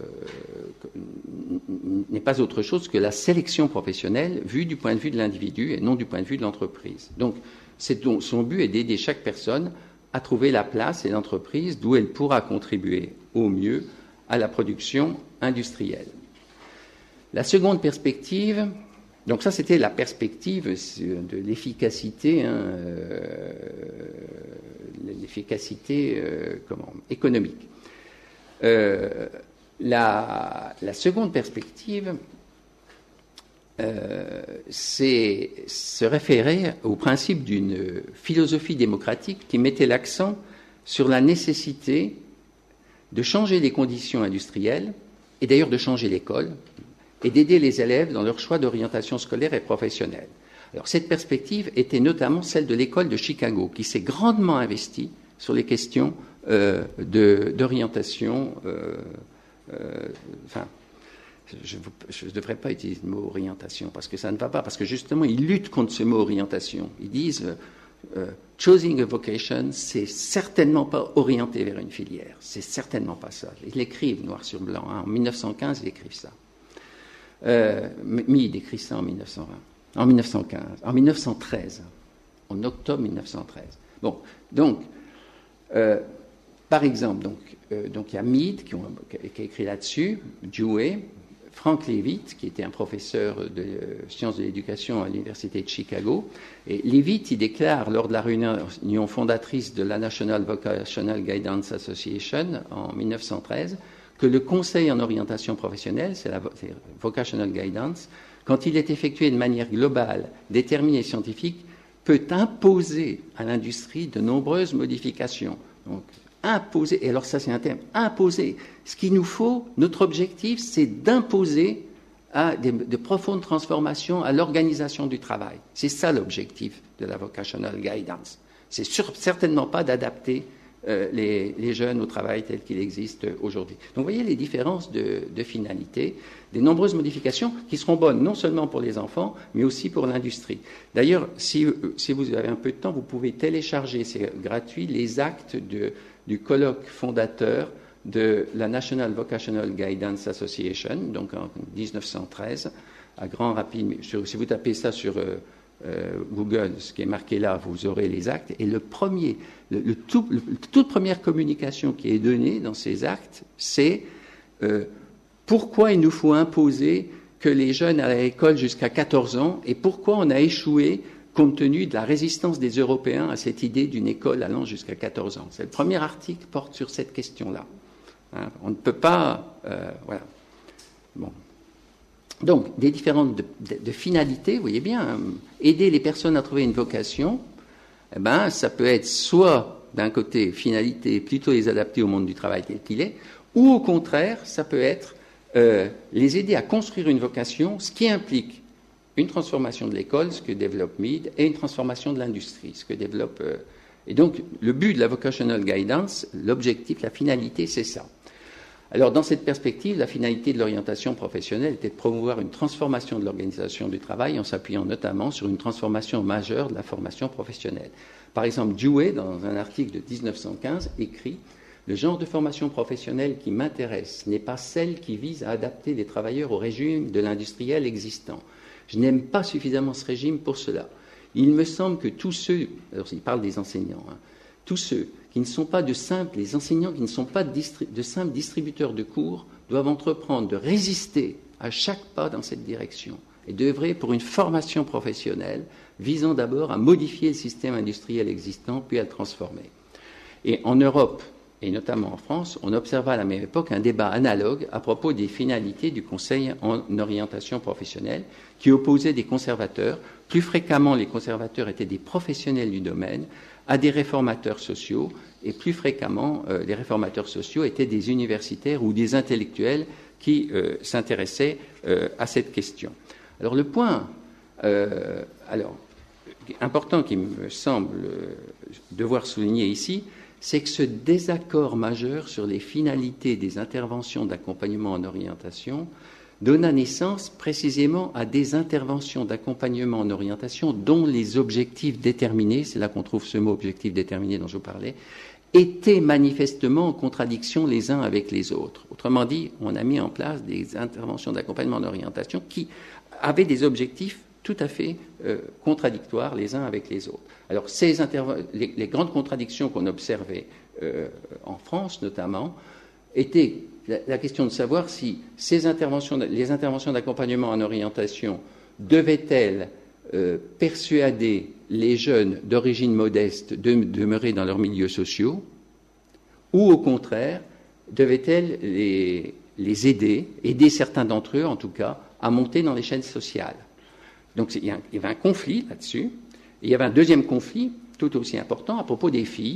chose que la sélection professionnelle vue du point de vue de l'individu et non du point de vue de l'entreprise. Donc, son but est d'aider chaque personne à trouver la place et l'entreprise d'où elle pourra contribuer au mieux à la production industrielle. La seconde perspective, donc ça c'était la perspective de l'efficacité, économique. La seconde perspective, c'est se référer au principe d'une philosophie démocratique qui mettait l'accent sur la nécessité de changer les conditions industrielles et d'ailleurs de changer l'école. et d'aider les élèves dans leur choix d'orientation scolaire et professionnelle. Alors, cette perspective était notamment celle de l'école de Chicago, qui s'est grandement investie sur les questions d'orientation. Je ne devrais pas utiliser le mot orientation, parce que ça ne va pas, parce que justement, ils luttent contre ce mot orientation. Ils disent choosing a vocation, c'est certainement pas orienté vers une filière. C'est certainement pas ça. Ils l'écrivent noir sur blanc. En 1915, ils écrivent ça. Mead écrit ça en 1920. En 1915, en 1913, en octobre 1913. Bon, donc, par exemple, donc il y a Mead qui a écrit là-dessus, Dewey, Frank Leavitt, qui était un professeur de sciences de l'éducation à l'université de Chicago. Et Leavitt, il déclare lors de la réunion fondatrice de la National Vocational Guidance Association en 1913 que le conseil en orientation professionnelle, c'est la Vocational Guidance, quand il est effectué de manière globale, déterminée et scientifique, peut imposer à l'industrie de nombreuses modifications. Donc, imposer, et alors ça c'est un terme, imposer. Ce qu'il nous faut, notre objectif, c'est d'imposer de profondes transformations à l'organisation du travail. C'est ça l'objectif de la Vocational Guidance. C'est certainement pas d'adapter les jeunes au travail tel qu'il existe aujourd'hui. Donc vous voyez les différences de finalité, des nombreuses modifications qui seront bonnes non seulement pour les enfants, mais aussi pour l'industrie. D'ailleurs, si vous avez un peu de temps, vous pouvez télécharger, c'est gratuit, les actes du colloque fondateur de la National Vocational Guidance Association, donc en 1913, à grand rapide. Si vous tapez ça sur Google, ce qui est marqué là, vous aurez les actes. Et toute première communication qui est donnée dans ces actes, c'est pourquoi il nous faut imposer que les jeunes aillent à l'école jusqu'à 14 ans et pourquoi on a échoué compte tenu de la résistance des Européens à cette idée d'une école allant jusqu'à 14 ans. C'est le premier article qui porte sur cette question-là. Hein, on ne peut pas... voilà. Bon. Donc, des différentes de finalités, vous voyez bien, aider les personnes à trouver une vocation, ça peut être soit, d'un côté, finalité, plutôt les adapter au monde du travail tel qu'il est, ou au contraire, ça peut être les aider à construire une vocation, ce qui implique une transformation de l'école, ce que développe Mead, et une transformation de l'industrie, ce que développe... Et donc, le but de la Vocational Guidance, l'objectif, la finalité, c'est ça. Alors, dans cette perspective, la finalité de l'orientation professionnelle était de promouvoir une transformation de l'organisation du travail en s'appuyant notamment sur une transformation majeure de la formation professionnelle. Par exemple, Dewey, dans un article de 1915, écrit « Le genre de formation professionnelle qui m'intéresse n'est pas celle qui vise à adapter les travailleurs au régime de l'industriel existant. Je n'aime pas suffisamment ce régime pour cela. Il me semble que tous ceux, alors il parle des enseignants, tous ceux qui ne sont pas les enseignants qui ne sont pas de simples distributeurs de cours doivent entreprendre de résister à chaque pas dans cette direction et d'œuvrer pour une formation professionnelle visant d'abord à modifier le système industriel existant puis à le transformer. Et en Europe, et notamment en France, on observa à la même époque un débat analogue à propos des finalités du Conseil en orientation professionnelle qui opposait des conservateurs. Plus fréquemment, les conservateurs étaient des professionnels du domaine à des réformateurs sociaux, et plus fréquemment, les réformateurs sociaux étaient des universitaires ou des intellectuels qui s'intéressaient à cette question. Alors le point important qui me semble devoir souligner ici, c'est que ce désaccord majeur sur les finalités des interventions d'accompagnement en orientation donna naissance précisément à des interventions d'accompagnement en orientation dont les objectifs déterminés, c'est là qu'on trouve ce mot objectif déterminé dont je vous parlais, étaient manifestement en contradiction les uns avec les autres. Autrement dit, on a mis en place des interventions d'accompagnement en orientation qui avaient des objectifs tout à fait contradictoires les uns avec les autres. Alors, les grandes contradictions qu'on observait en France notamment étaient la question de savoir si les interventions d'accompagnement en orientation devaient-elles persuader les jeunes d'origine modeste de demeurer dans leurs milieux sociaux, ou au contraire, devaient-elles les aider certains d'entre eux en tout cas, à monter dans les chaînes sociales. Donc il y avait un conflit là-dessus. Et il y avait un deuxième conflit, tout aussi important, à propos des filles,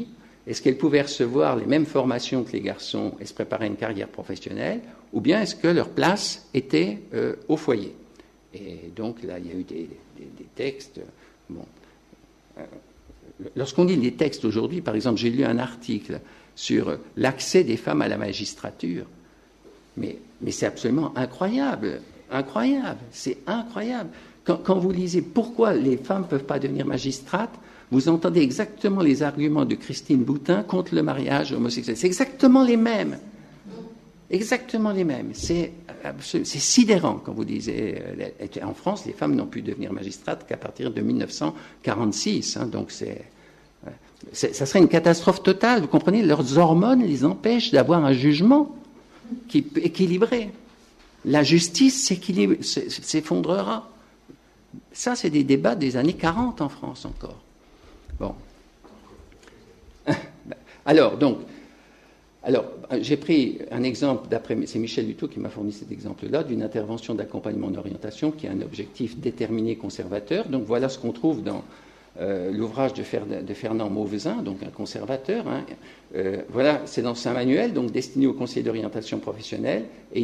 Est-ce qu'elles pouvaient recevoir les mêmes formations que les garçons et se préparer à une carrière professionnelle, ou bien est-ce que leur place était au foyer? Et donc là, il y a eu des textes. Bon. Lorsqu'on lit les textes aujourd'hui, par exemple, j'ai lu un article sur l'accès des femmes à la magistrature, mais c'est absolument incroyable, c'est incroyable. Quand vous lisez pourquoi les femmes ne peuvent pas devenir magistrates, vous entendez exactement les arguments de Christine Boutin contre le mariage homosexuel. C'est exactement les mêmes. Exactement les mêmes. C'est sidérant quand vous disiez. En France, les femmes n'ont pu devenir magistrates qu'à partir de 1946. Donc ça serait une catastrophe totale. Vous comprenez? Leurs hormones les empêchent d'avoir un jugement équilibré. La justice s'effondrera. Ça, c'est des débats des années 40 en France encore. Bon. Alors, j'ai pris un exemple c'est Michel Huttot qui m'a fourni cet exemple-là, d'une intervention d'accompagnement en orientation qui a un objectif déterminé conservateur. Donc voilà ce qu'on trouve dans l'ouvrage de Fernand Mauvezin, donc un conservateur. Voilà, c'est dans un manuel donc destiné aux conseillers d'orientation professionnelle, et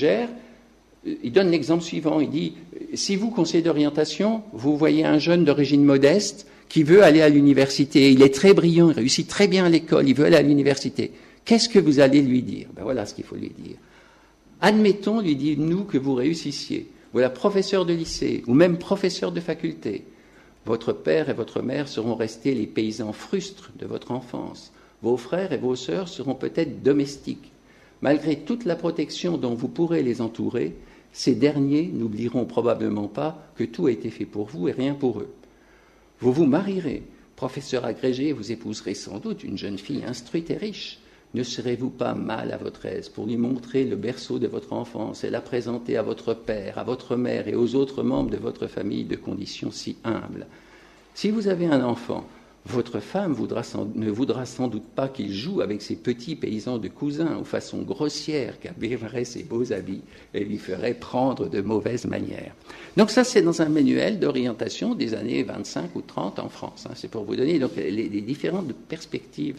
il donne l'exemple suivant. Il dit, si vous, conseiller d'orientation, vous voyez un jeune d'origine modeste qui veut aller à l'université, il est très brillant, il réussit très bien à l'école, il veut aller à l'université, qu'est-ce que vous allez lui dire? Voilà ce qu'il faut lui dire. Admettons, lui dites-nous, que vous réussissiez. Voilà, professeur de lycée, ou même professeur de faculté. Votre père et votre mère seront restés les paysans frustres de votre enfance. Vos frères et vos sœurs seront peut-être domestiques. Malgré toute la protection dont vous pourrez les entourer, ces derniers n'oublieront probablement pas que tout a été fait pour vous et rien pour eux. Vous vous marierez, professeur agrégé, vous épouserez sans doute une jeune fille instruite et riche. Ne serez-vous pas mal à votre aise pour lui montrer le berceau de votre enfance et la présenter à votre père, à votre mère et aux autres membres de votre famille de conditions si humbles? Si vous avez un enfant, votre femme ne voudra sans doute pas qu'il joue avec ses petits paysans de cousins aux façons grossières qu'abîmeraient ses beaux habits et lui ferait prendre de mauvaises manières. Donc ça, c'est dans un manuel d'orientation des années 25 ou 30 en France. C'est pour vous donner donc, les différentes perspectives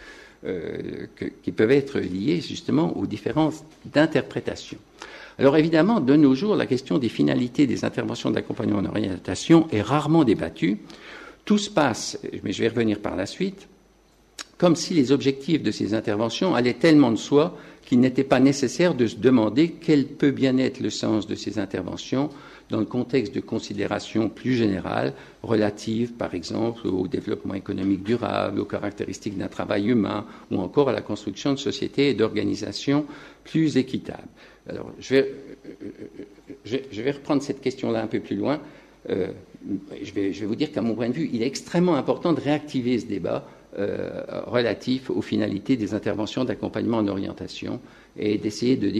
qui peuvent être liées justement aux différences d'interprétation. Alors évidemment, de nos jours, la question des finalités des interventions d'accompagnement en orientation est rarement débattue. Tout se passe, mais je vais revenir par la suite, comme si les objectifs de ces interventions allaient tellement de soi qu'il n'était pas nécessaire de se demander quel peut bien être le sens de ces interventions dans le contexte de considérations plus générales, relatives par exemple au développement économique durable, aux caractéristiques d'un travail humain ou encore à la construction de sociétés et d'organisations plus équitables. Alors, je vais reprendre cette question-là un peu plus loin. Je vais vous dire qu'à mon point de vue, il est extrêmement important de réactiver ce débat relatif aux finalités des interventions d'accompagnement en orientation et d'essayer de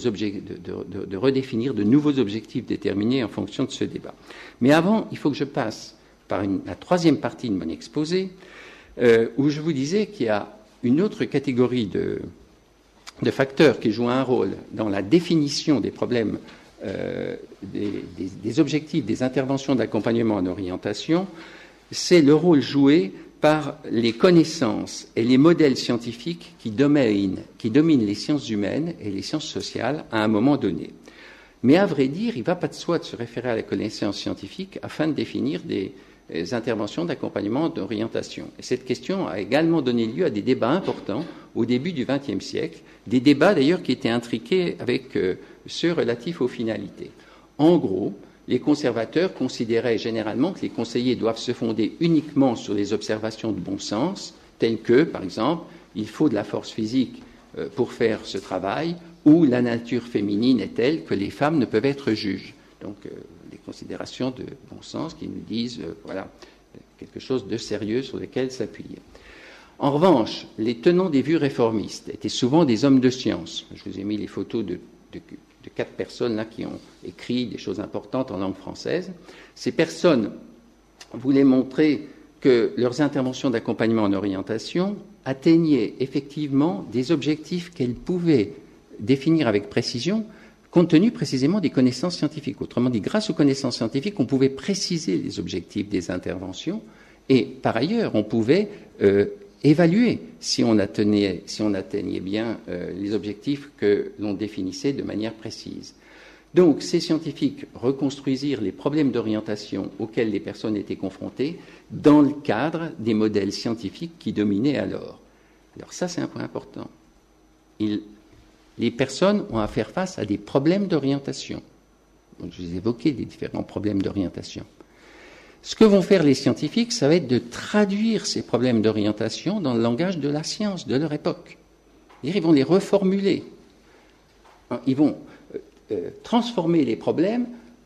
redéfinir de nouveaux objectifs déterminés en fonction de ce débat. Mais avant, il faut que je passe par la troisième partie de mon exposé, où je vous disais qu'il y a une autre catégorie de facteurs qui jouent un rôle dans la définition des problèmes des objectifs des interventions d'accompagnement en orientation, c'est le rôle joué par les connaissances et les modèles scientifiques qui dominent les sciences humaines et les sciences sociales à un moment donné. Mais à vrai dire, il ne va pas de soi de se référer à la connaissance scientifique afin de définir des interventions d'accompagnement d'orientation. Et cette question a également donné lieu à des débats importants au début du XXe siècle, des débats d'ailleurs qui étaient intriqués avec ceux relatifs aux finalités. En gros, les conservateurs considéraient généralement que les conseillers doivent se fonder uniquement sur les observations de bon sens, telles que, par exemple, il faut de la force physique pour faire ce travail, ou la nature féminine est telle que les femmes ne peuvent être juges. Donc, des considérations de bon sens qui nous disent, voilà, quelque chose de sérieux sur lequel s'appuyer. En revanche, les tenants des vues réformistes étaient souvent des hommes de science. Je vous ai mis les photos de 4 personnes là qui ont écrit des choses importantes en langue française. Ces personnes voulaient montrer que leurs interventions d'accompagnement en orientation atteignaient effectivement des objectifs qu'elles pouvaient définir avec précision, compte tenu précisément des connaissances scientifiques. Autrement dit, grâce aux connaissances scientifiques, on pouvait préciser les objectifs des interventions et, par ailleurs, on pouvait évaluer si on atteignait bien les objectifs que l'on définissait de manière précise. Donc, ces scientifiques reconstruisirent les problèmes d'orientation auxquels les personnes étaient confrontées dans le cadre des modèles scientifiques qui dominaient alors. Alors ça, c'est un point important. Les personnes ont à faire face à des problèmes d'orientation. Je vous ai évoqué des différents problèmes d'orientation. Ce que vont faire les scientifiques, ça va être de traduire ces problèmes d'orientation dans le langage de la science de leur époque. Ils vont les reformuler. Ils vont transformer les problèmes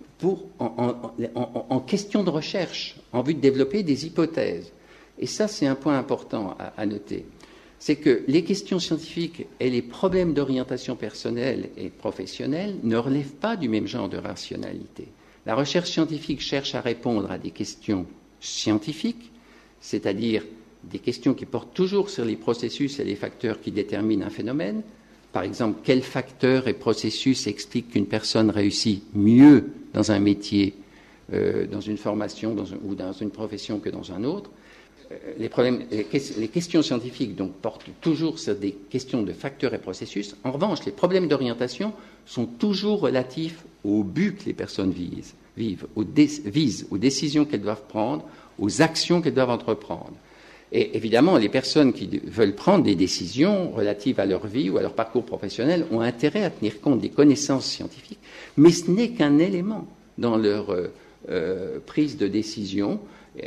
en questions de recherche, en vue de développer des hypothèses. Et ça, c'est un point important à noter. C'est que les questions scientifiques et les problèmes d'orientation personnelle et professionnelle ne relèvent pas du même genre de rationalité. La recherche scientifique cherche à répondre à des questions scientifiques, c'est-à-dire des questions qui portent toujours sur les processus et les facteurs qui déterminent un phénomène. Par exemple, quels facteurs et processus expliquent qu'une personne réussit mieux dans un métier, dans une formation ou dans une profession que dans un autre. Les questions scientifiques donc, portent toujours sur des questions de facteurs et processus. En revanche, les problèmes d'orientation sont toujours relatifs au but que les personnes visent, aux décisions qu'elles doivent prendre, aux actions qu'elles doivent entreprendre. Et évidemment, les personnes qui veulent prendre des décisions relatives à leur vie ou à leur parcours professionnel ont intérêt à tenir compte des connaissances scientifiques, mais ce n'est qu'un élément dans leur prise de décision,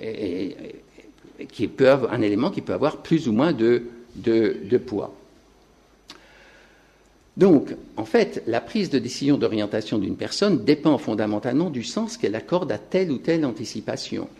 un élément qui peut avoir plus ou moins de poids. Donc, en fait, la prise de décision d'orientation d'une personne dépend fondamentalement du sens qu'elle accorde à telle ou telle anticipation.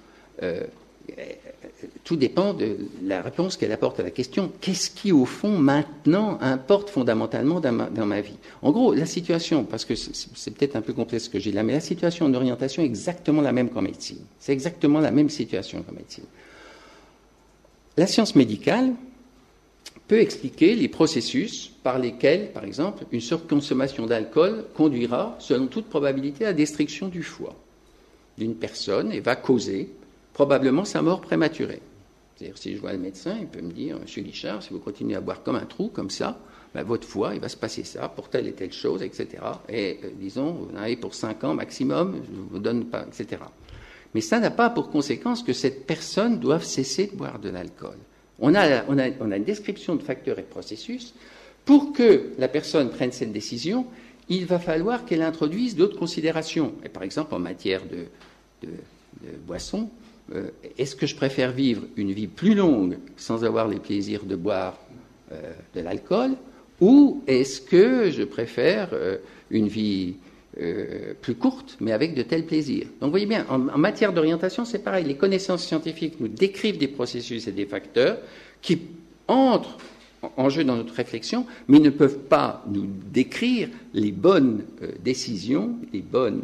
Tout dépend de la réponse qu'elle apporte à la question « Qu'est-ce qui, au fond, maintenant, importe fondamentalement dans ma vie ?» En gros, la situation, parce que c'est peut-être un peu complexe ce que j'ai là, mais la situation en orientation est exactement la même qu'en médecine. C'est exactement la même situation qu'en médecine. La science médicale peut expliquer les processus par lesquels, par exemple, une surconsommation d'alcool conduira, selon toute probabilité, à la destruction du foie d'une personne et va causer probablement sa mort prématurée. C'est-à-dire, si je vois le médecin, il peut me dire « Monsieur Guichard, si vous continuez à boire comme un trou, comme ça, votre foie, il va se passer ça pour telle et telle chose, etc. Et disons, vous en avez pour 5 ans maximum, je ne vous donne pas, etc. » Mais ça n'a pas pour conséquence que cette personne doive cesser de boire de l'alcool. On a une description de facteurs et de processus. Pour que la personne prenne cette décision, il va falloir qu'elle introduise d'autres considérations. Et par exemple, en matière de boisson, est-ce que je préfère vivre une vie plus longue sans avoir les plaisirs de boire de l'alcool, ou est-ce que je préfère une vie plus courte, mais avec de tels plaisirs. Donc vous voyez bien, en matière d'orientation, c'est pareil. Les connaissances scientifiques nous décrivent des processus et des facteurs qui entrent en jeu dans notre réflexion, mais ils ne peuvent pas nous décrire les bonnes décisions, les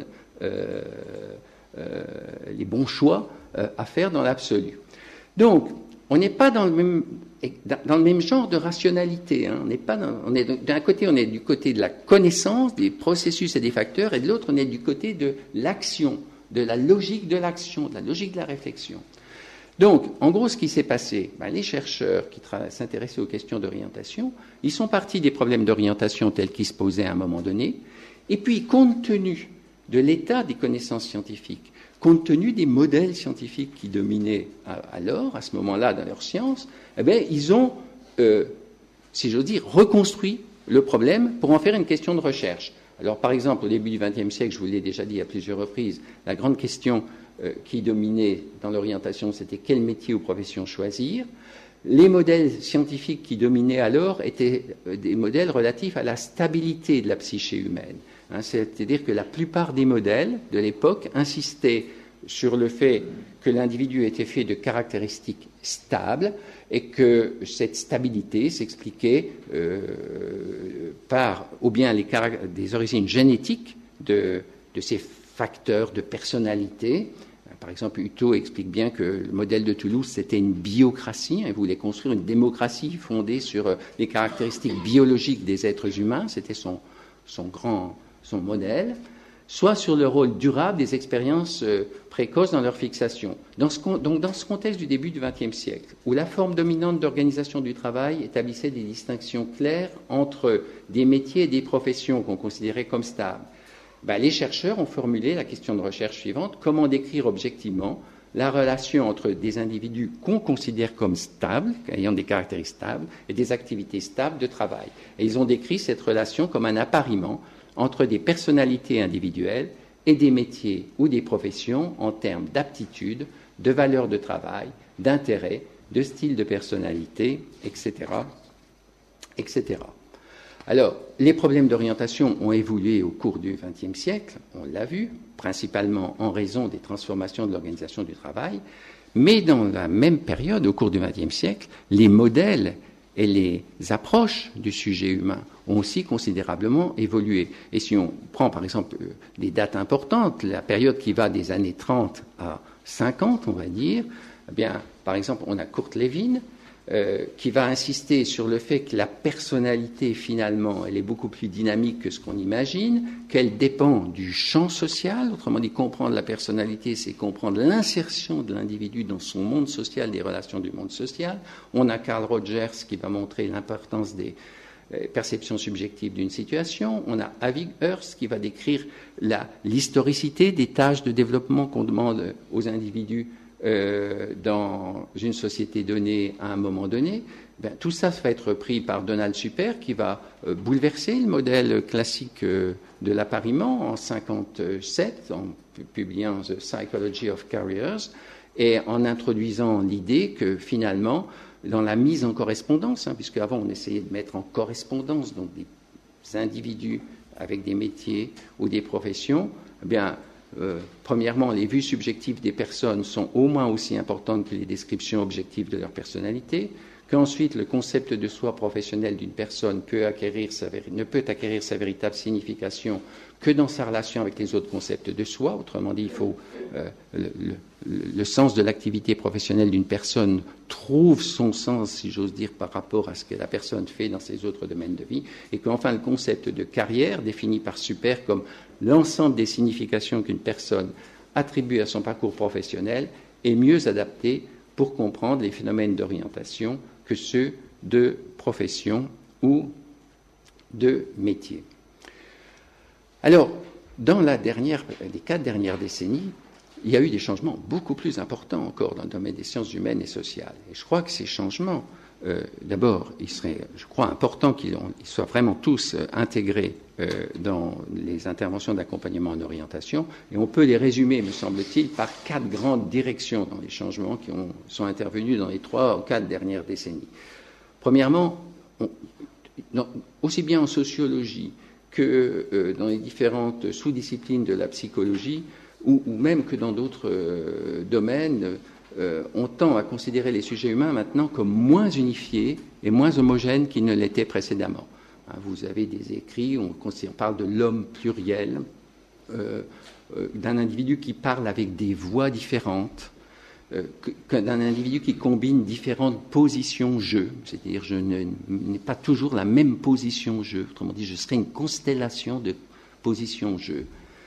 bons choix à faire dans l'absolu. Donc, on n'est pas dans le même genre de rationalité. Hein. D'un côté, on est du côté de la connaissance, des processus et des facteurs, et de l'autre, on est du côté de l'action, de la logique de l'action, de la logique de la réflexion. Donc, en gros, ce qui s'est passé, les chercheurs qui s'intéressaient aux questions d'orientation, ils sont partis des problèmes d'orientation tels qu'ils se posaient à un moment donné, et puis, compte tenu de l'état des connaissances scientifiques, compte tenu des modèles scientifiques qui dominaient alors, à ce moment-là, dans leur science, ils ont, si j'ose dire, reconstruit le problème pour en faire une question de recherche. Alors, par exemple, au début du XXe siècle, je vous l'ai déjà dit à plusieurs reprises, la grande question qui dominait dans l'orientation, c'était quel métier ou profession choisir. Les modèles scientifiques qui dominaient alors étaient des modèles relatifs à la stabilité de la psyché humaine. C'est-à-dire que la plupart des modèles de l'époque insistaient sur le fait que l'individu était fait de caractéristiques stables et que cette stabilité s'expliquait par ou bien des origines génétiques de ces facteurs de personnalité. Par exemple, Hutto explique bien que le modèle de Toulouse, c'était une biocratie. Il voulait construire une démocratie fondée sur les caractéristiques biologiques des êtres humains. C'était son modèle. soit sur le rôle durable des expériences précoces dans leur fixation. Donc, dans ce contexte du début du XXe siècle, où la forme dominante d'organisation du travail établissait des distinctions claires entre des métiers et des professions qu'on considérait comme stables, les chercheurs ont formulé la question de recherche suivante: comment décrire objectivement la relation entre des individus qu'on considère comme stables, ayant des caractéristiques stables, et des activités stables de travail. Et ils ont décrit cette relation comme un appariement entre des personnalités individuelles et des métiers ou des professions en termes d'aptitude, de valeur de travail, d'intérêt, de style de personnalité, etc., etc. Alors, les problèmes d'orientation ont évolué au cours du XXe siècle, on l'a vu, principalement en raison des transformations de l'organisation du travail, mais dans la même période, au cours du XXe siècle, les modèles et les approches du sujet humain ont aussi considérablement évolué. Et si on prend par exemple des dates importantes, la période qui va des années 30 à 50, on va dire, eh bien, par exemple, on a Kurt Lewin, qui va insister sur le fait que la personnalité, finalement, elle est beaucoup plus dynamique que ce qu'on imagine, qu'elle dépend du champ social. Autrement dit, comprendre la personnalité, c'est comprendre l'insertion de l'individu dans son monde social, des relations du monde social. On a Carl Rogers qui va montrer l'importance des perceptions subjectives d'une situation. On a Avi Hearst qui va décrire l'historicité des tâches de développement qu'on demande aux individus dans une société donnée à un moment donné. Tout ça va être repris par Donald Super qui va bouleverser le modèle classique de l'appariement en 1957 en publiant The Psychology of Careers et en introduisant l'idée que finalement dans la mise en correspondance, puisque avant on essayait de mettre en correspondance donc des individus avec des métiers ou des professions, premièrement, les vues subjectives des personnes sont au moins aussi importantes que les descriptions objectives de leur personnalité, qu'ensuite le concept de soi professionnel d'une personne ne peut acquérir sa véritable signification que dans sa relation avec les autres concepts de soi. Autrement dit, il faut le sens de l'activité professionnelle d'une personne trouve son sens, si j'ose dire, par rapport à ce que la personne fait dans ses autres domaines de vie, et qu'enfin le concept de carrière, défini par Super comme l'ensemble des significations qu'une personne attribue à son parcours professionnel, est mieux adapté pour comprendre les phénomènes d'orientation que ceux de profession ou de métier. Alors, dans les 4 dernières décennies, il y a eu des changements beaucoup plus importants encore dans le domaine des sciences humaines et sociales. Et je crois que ces changements, d'abord, il serait, je crois, important qu'ils soient vraiment tous intégrés dans les interventions d'accompagnement en orientation. Et on peut les résumer, me semble-t-il, par 4 grandes directions dans les changements qui sont intervenus dans les 3 ou 4 dernières décennies. Premièrement, aussi bien en sociologie que dans les différentes sous-disciplines de la psychologie, ou même que dans d'autres domaines, on tend à considérer les sujets humains maintenant comme moins unifiés et moins homogènes qu'ils ne l'étaient précédemment. Vous avez des écrits, on parle de l'homme pluriel, d'un individu qui parle avec des voix différentes, d'un individu qui combine différentes positions je, c'est-à-dire je n'ai pas toujours la même position je, autrement dit je serai une constellation de positions je.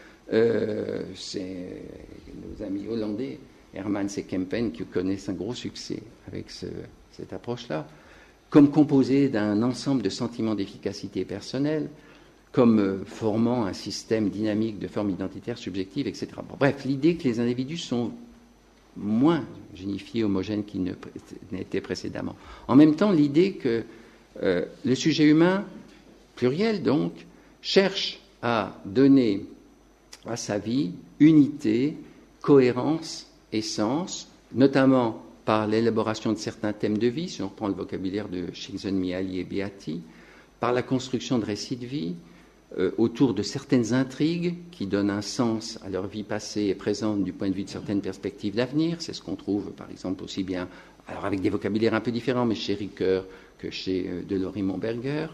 C'est nos amis hollandais, Hermans et Kempen, qui connaissent un gros succès avec cette approche-là, comme composé d'un ensemble de sentiments d'efficacité personnelle, comme formant un système dynamique de formes identitaires subjectives, etc. Bref, l'idée que les individus sont moins unifiés, homogènes qu'ils n'étaient précédemment. En même temps, l'idée que le sujet humain, pluriel donc, cherche à donner à sa vie unité, cohérence et sens, notamment par l'élaboration de certains thèmes de vie, si on reprend le vocabulaire de Csikszentmihalyi et Beatty, par la construction de récits de vie, autour de certaines intrigues qui donnent un sens à leur vie passée et présente du point de vue de certaines perspectives d'avenir. C'est ce qu'on trouve, par exemple, aussi bien, alors avec des vocabulaires un peu différents, mais chez Ricoeur que chez Delory-Monberger.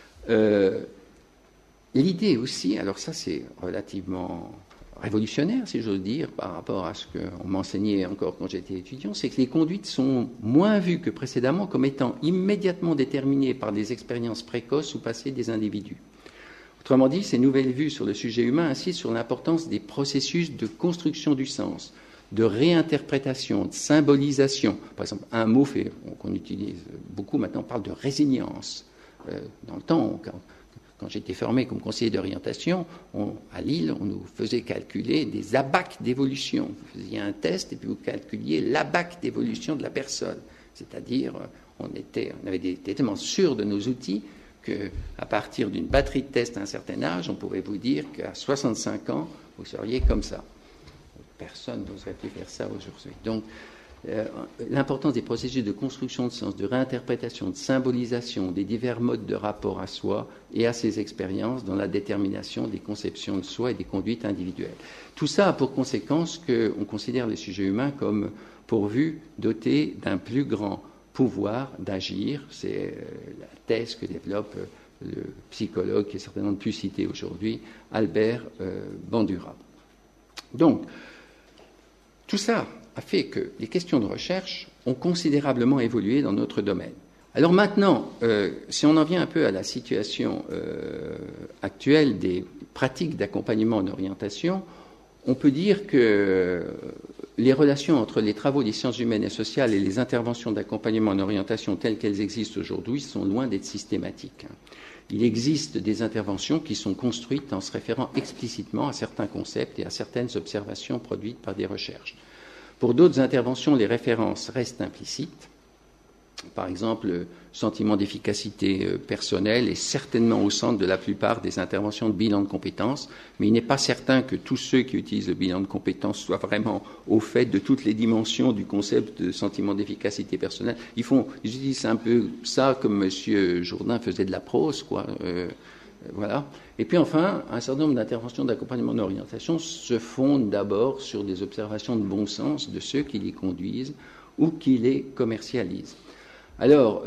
L'idée aussi, alors ça c'est relativement révolutionnaire, si j'ose dire, par rapport à ce qu'on m'enseignait encore quand j'étais étudiant, c'est que les conduites sont moins vues que précédemment comme étant immédiatement déterminées par des expériences précoces ou passées des individus. Autrement dit, ces nouvelles vues sur le sujet humain insistent sur l'importance des processus de construction du sens, de réinterprétation, de symbolisation. Par exemple, un mot qu'on utilise beaucoup maintenant, on parle de résilience. Dans le temps, quand j'étais formé comme conseiller d'orientation, à Lille, on nous faisait calculer des ABAC d'évolution. Vous faisiez un test et puis vous calculiez l'ABAC d'évolution de la personne. C'est-à-dire, on avait été tellement sûrs de nos outils qu'à partir d'une batterie de tests à un certain âge, on pouvait vous dire qu'à 65 ans, vous seriez comme ça. Personne n'oserait plus faire ça aujourd'hui. Donc, l'importance des processus de construction de sens, de réinterprétation, de symbolisation des divers modes de rapport à soi et à ses expériences dans la détermination des conceptions de soi et des conduites individuelles. Tout ça a pour conséquence qu'on considère les sujets humains comme pourvus, dotés d'un plus grand pouvoir d'agir. C'est la thèse que développe le psychologue qui est certainement le plus cité aujourd'hui, Albert Bandura. Donc, tout ça a fait que les questions de recherche ont considérablement évolué dans notre domaine. Alors maintenant, si on en vient un peu à la situation actuelle des pratiques d'accompagnement en orientation, on peut dire que les relations entre les travaux des sciences humaines et sociales et les interventions d'accompagnement en orientation telles qu'elles existent aujourd'hui sont loin d'être systématiques. Il existe des interventions qui sont construites en se référant explicitement à certains concepts et à certaines observations produites par des recherches. Pour d'autres interventions, les références restent implicites. Par exemple, le sentiment d'efficacité personnelle est certainement au centre de la plupart des interventions de bilan de compétences, mais il n'est pas certain que tous ceux qui utilisent le bilan de compétences soient vraiment au fait de toutes les dimensions du concept de sentiment d'efficacité personnelle. Ils utilisent un peu ça comme M. Jourdain faisait de la prose, quoi. Voilà. Et puis enfin, un certain nombre d'interventions d'accompagnement d'orientation se fondent d'abord sur des observations de bon sens de ceux qui les conduisent ou qui les commercialisent. Alors,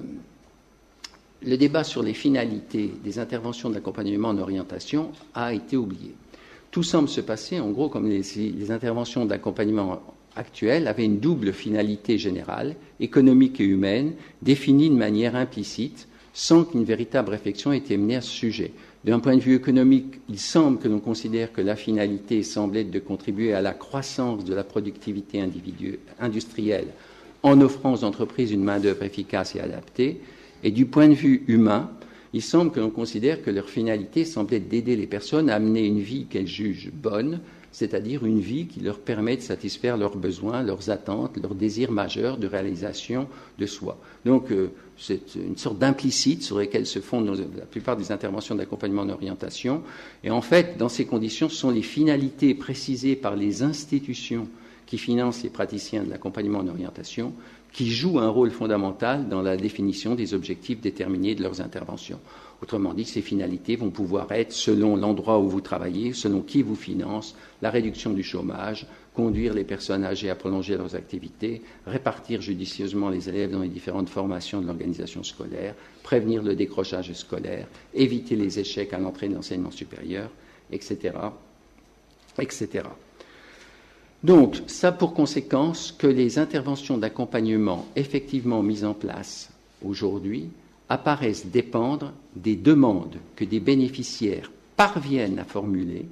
le débat sur les finalités des interventions d'accompagnement en orientation a été oublié. Tout semble se passer, en gros, comme les interventions d'accompagnement actuelles avaient une double finalité générale, économique et humaine, définie de manière implicite, sans qu'une véritable réflexion ait été menée à ce sujet. D'un point de vue économique, il semble que l'on considère que la finalité semble être de contribuer à la croissance de la productivité industrielle en offrant aux entreprises une main-d'œuvre efficace et adaptée. Et du point de vue humain, il semble que l'on considère que leur finalité semble être d'aider les personnes à mener une vie qu'elles jugent bonne, c'est-à-dire une vie qui leur permet de satisfaire leurs besoins, leurs attentes, leurs désirs majeurs de réalisation de soi. Donc, c'est une sorte d'implicite sur lesquels se fondent la plupart des interventions d'accompagnement en orientation. Et en fait, dans ces conditions, ce sont les finalités précisées par les institutions qui financent les praticiens de l'accompagnement en orientation qui jouent un rôle fondamental dans la définition des objectifs déterminés de leurs interventions. Autrement dit, ces finalités vont pouvoir être, selon l'endroit où vous travaillez, selon qui vous finance, la réduction du chômage, conduire les personnes âgées à prolonger leurs activités, répartir judicieusement les élèves dans les différentes formations de l'organisation scolaire, prévenir le décrochage scolaire, éviter les échecs à l'entrée de l'enseignement supérieur, etc., etc. Donc, ça a pour conséquence que les interventions d'accompagnement effectivement mises en place aujourd'hui apparaissent dépendre des demandes que des bénéficiaires parviennent à formuler,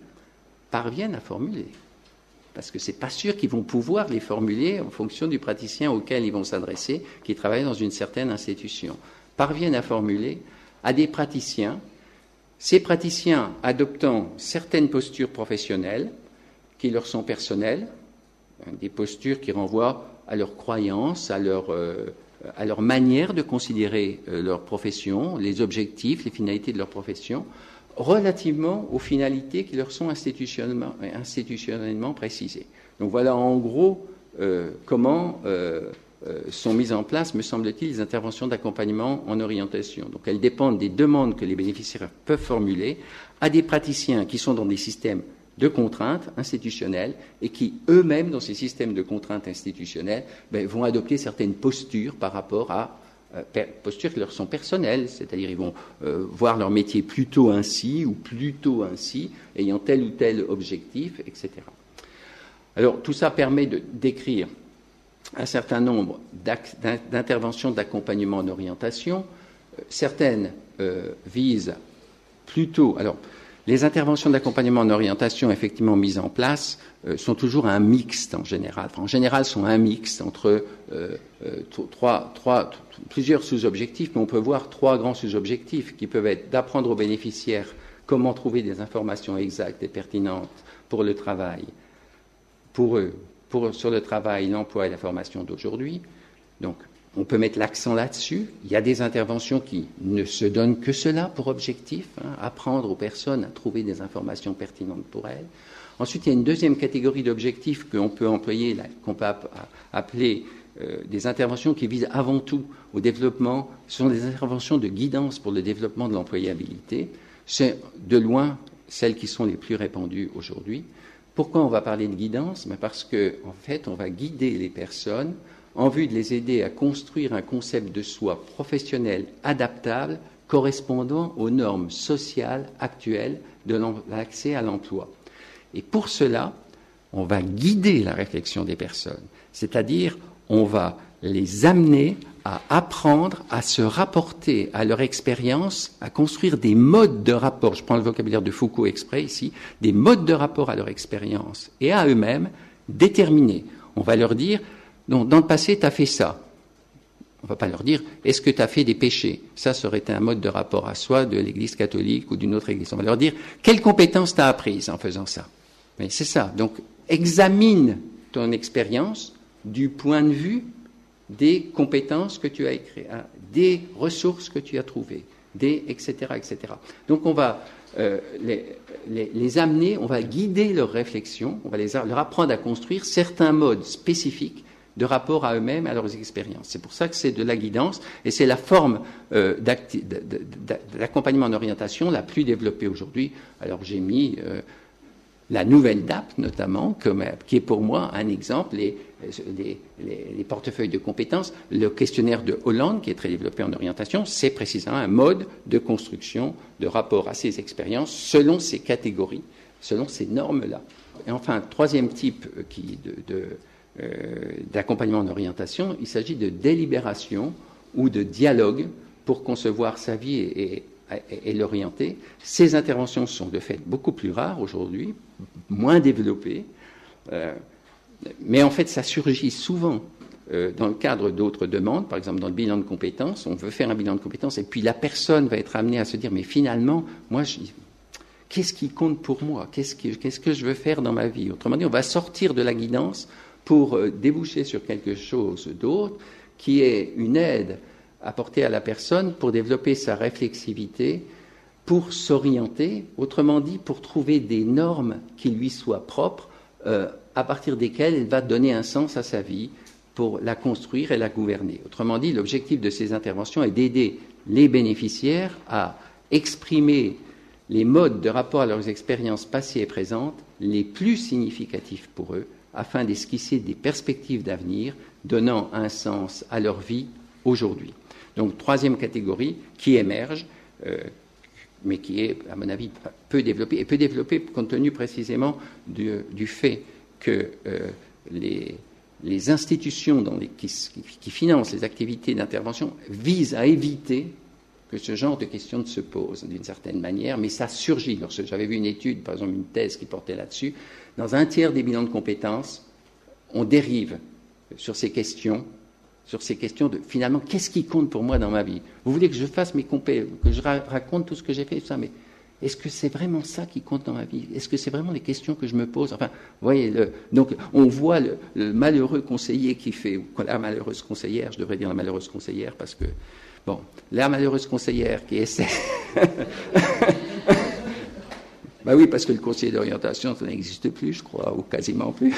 parce que ce n'est pas sûr qu'ils vont pouvoir les formuler en fonction du praticien auquel ils vont s'adresser, qui travaille dans une certaine institution, parviennent à formuler à des praticiens, ces praticiens adoptant certaines postures professionnelles qui leur sont personnelles, des postures qui renvoient à leurs croyances, à leur manière de considérer leur profession, les objectifs, les finalités de leur profession, relativement aux finalités qui leur sont institutionnellement précisées. Donc voilà en gros comment sont mises en place, me semble-t-il, les interventions d'accompagnement en orientation. Donc elles dépendent des demandes que les bénéficiaires peuvent formuler à des praticiens qui sont dans des systèmes de contraintes institutionnelles et qui, eux-mêmes, dans ces systèmes de contraintes institutionnelles, vont adopter certaines postures par rapport à postures qui leur sont personnelles, c'est-à-dire ils vont voir leur métier plutôt ainsi ou plutôt ainsi, ayant tel ou tel objectif, etc. Alors, tout ça permet de décrire un certain nombre d'interventions d'accompagnement en orientation. Certaines visent plutôt... Alors, les interventions d'accompagnement en orientation effectivement mises en place sont toujours un mixte en général. Enfin, en général, sont un mixte entre plusieurs sous-objectifs, mais on peut voir 3 grands sous-objectifs qui peuvent être d'apprendre aux bénéficiaires comment trouver des informations exactes et pertinentes pour le travail, pour eux, sur le travail, l'emploi et la formation d'aujourd'hui. Donc, on peut mettre l'accent là-dessus. Il y a des interventions qui ne se donnent que cela pour objectif, apprendre aux personnes à trouver des informations pertinentes pour elles. Ensuite, il y a une deuxième catégorie d'objectifs qu'on peut employer, qu'on peut appeler des interventions qui visent avant tout au développement. Ce sont des interventions de guidance pour le développement de l'employabilité. C'est de loin celles qui sont les plus répandues aujourd'hui. Pourquoi on va parler de guidance? Parce qu'en fait, on va guider les personnes en vue de les aider à construire un concept de soi professionnel adaptable correspondant aux normes sociales actuelles de l'accès à l'emploi. Et pour cela, on va guider la réflexion des personnes, c'est-à-dire on va les amener à apprendre à se rapporter à leur expérience, à construire des modes de rapport, je prends le vocabulaire de Foucault exprès ici, des modes de rapport à leur expérience et à eux-mêmes déterminés. On va leur dire, non, dans le passé, tu as fait ça. On ne va pas leur dire, est-ce que tu as fait des péchés? Ça aurait été un mode de rapport à soi de l'Église catholique ou d'une autre Église. On va leur dire, quelles compétences tu as apprises en faisant ça? Mais c'est ça. Donc, examine ton expérience du point de vue des compétences que tu as écrites, des ressources que tu as trouvées, etc., etc. Donc, on va les amener, on va guider leur réflexion, on va leur apprendre à construire certains modes spécifiques de rapport à eux-mêmes, à leurs expériences. C'est pour ça que c'est de la guidance, et c'est la forme d'accompagnement en orientation la plus développée aujourd'hui. Alors j'ai mis la nouvelle DAP, notamment, qui est pour moi un exemple, les portefeuilles de compétences. Le questionnaire de Hollande, qui est très développé en orientation, c'est précisément un mode de construction de rapport à ces expériences selon ces catégories, selon ces normes-là. Et enfin, troisième type d'accompagnement en orientation, il s'agit de délibération ou de dialogue pour concevoir sa vie et l'orienter. Ces interventions sont de fait beaucoup plus rares aujourd'hui, moins développées, mais en fait ça surgit souvent dans le cadre d'autres demandes, par exemple dans le bilan de compétences. On veut faire un bilan de compétences et puis la personne va être amenée à se dire mais finalement, moi, qu'est-ce qui compte pour moi? Qu'est-ce que je veux faire dans ma vie? Autrement dit, on va sortir de la guidance pour déboucher sur quelque chose d'autre qui est une aide apportée à la personne pour développer sa réflexivité, pour s'orienter, autrement dit, pour trouver des normes qui lui soient propres, à partir desquelles elle va donner un sens à sa vie, pour la construire et la gouverner. Autrement dit, l'objectif de ces interventions est d'aider les bénéficiaires à exprimer les modes de rapport à leurs expériences passées et présentes les plus significatifs pour eux, afin d'esquisser des perspectives d'avenir donnant un sens à leur vie aujourd'hui. Donc, troisième catégorie qui émerge, mais qui est, à mon avis, peu développée, et peu développée compte tenu précisément du fait que les institutions qui financent les activités d'intervention visent à éviter que ce genre de questions ne se posent d'une certaine manière, mais ça surgit. J'avais vu une étude, par exemple une thèse qui portait là-dessus. Dans un tiers des bilans de compétences, on dérive sur ces questions de finalement, qu'est-ce qui compte pour moi dans ma vie? Vous voulez que je fasse mes compétences, que je raconte tout ce que j'ai fait, tout ça, mais est-ce que c'est vraiment ça qui compte dans ma vie? Est-ce que c'est vraiment les questions que je me pose? Enfin, vous voyez, donc on voit le malheureux conseiller qui fait, ou la malheureuse conseillère, je devrais dire la malheureuse conseillère, parce que, bon, la malheureuse conseillère qui essaie... Ben oui, parce que le conseiller d'orientation, ça n'existe plus, je crois, ou quasiment plus.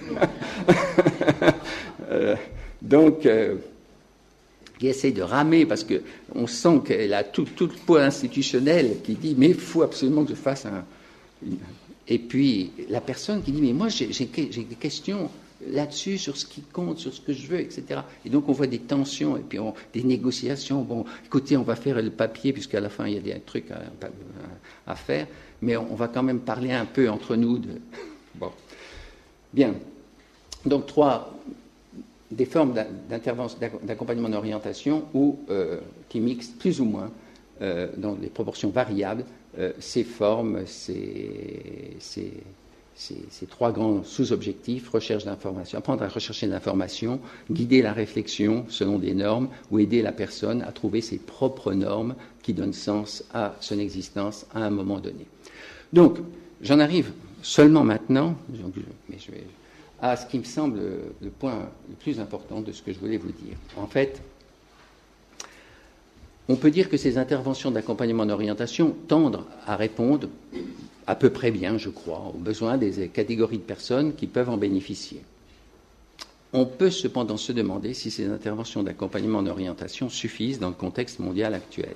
Donc, qui essaye de ramer, parce qu'on sent qu'elle a tout le poids institutionnel qui dit, mais il faut absolument que je fasse Et puis, la personne qui dit, mais moi, j'ai des questions là-dessus, sur ce qui compte, sur ce que je veux, etc. Et donc, on voit des tensions, et puis des négociations. Bon, écoutez, on va faire le papier, puisqu'à la fin, il y a des trucs à faire, mais on va quand même parler un peu entre nous. Bon. Bien. Donc, des formes d'intervention, d'accompagnement d'orientation qui mixent plus ou moins dans des proportions variables, ces formes, ces trois grands sous-objectifs, recherche d'information, apprendre à rechercher de l'information, guider la réflexion selon des normes ou aider la personne à trouver ses propres normes qui donnent sens à son existence à un moment donné. Donc, j'en arrive seulement maintenant, à ce qui me semble le point le plus important de ce que je voulais vous dire. En fait, on peut dire que ces interventions d'accompagnement en orientation tendent à répondre à peu près bien, je crois, aux besoins des catégories de personnes qui peuvent en bénéficier. On peut cependant se demander si ces interventions d'accompagnement en orientation suffisent dans le contexte mondial actuel.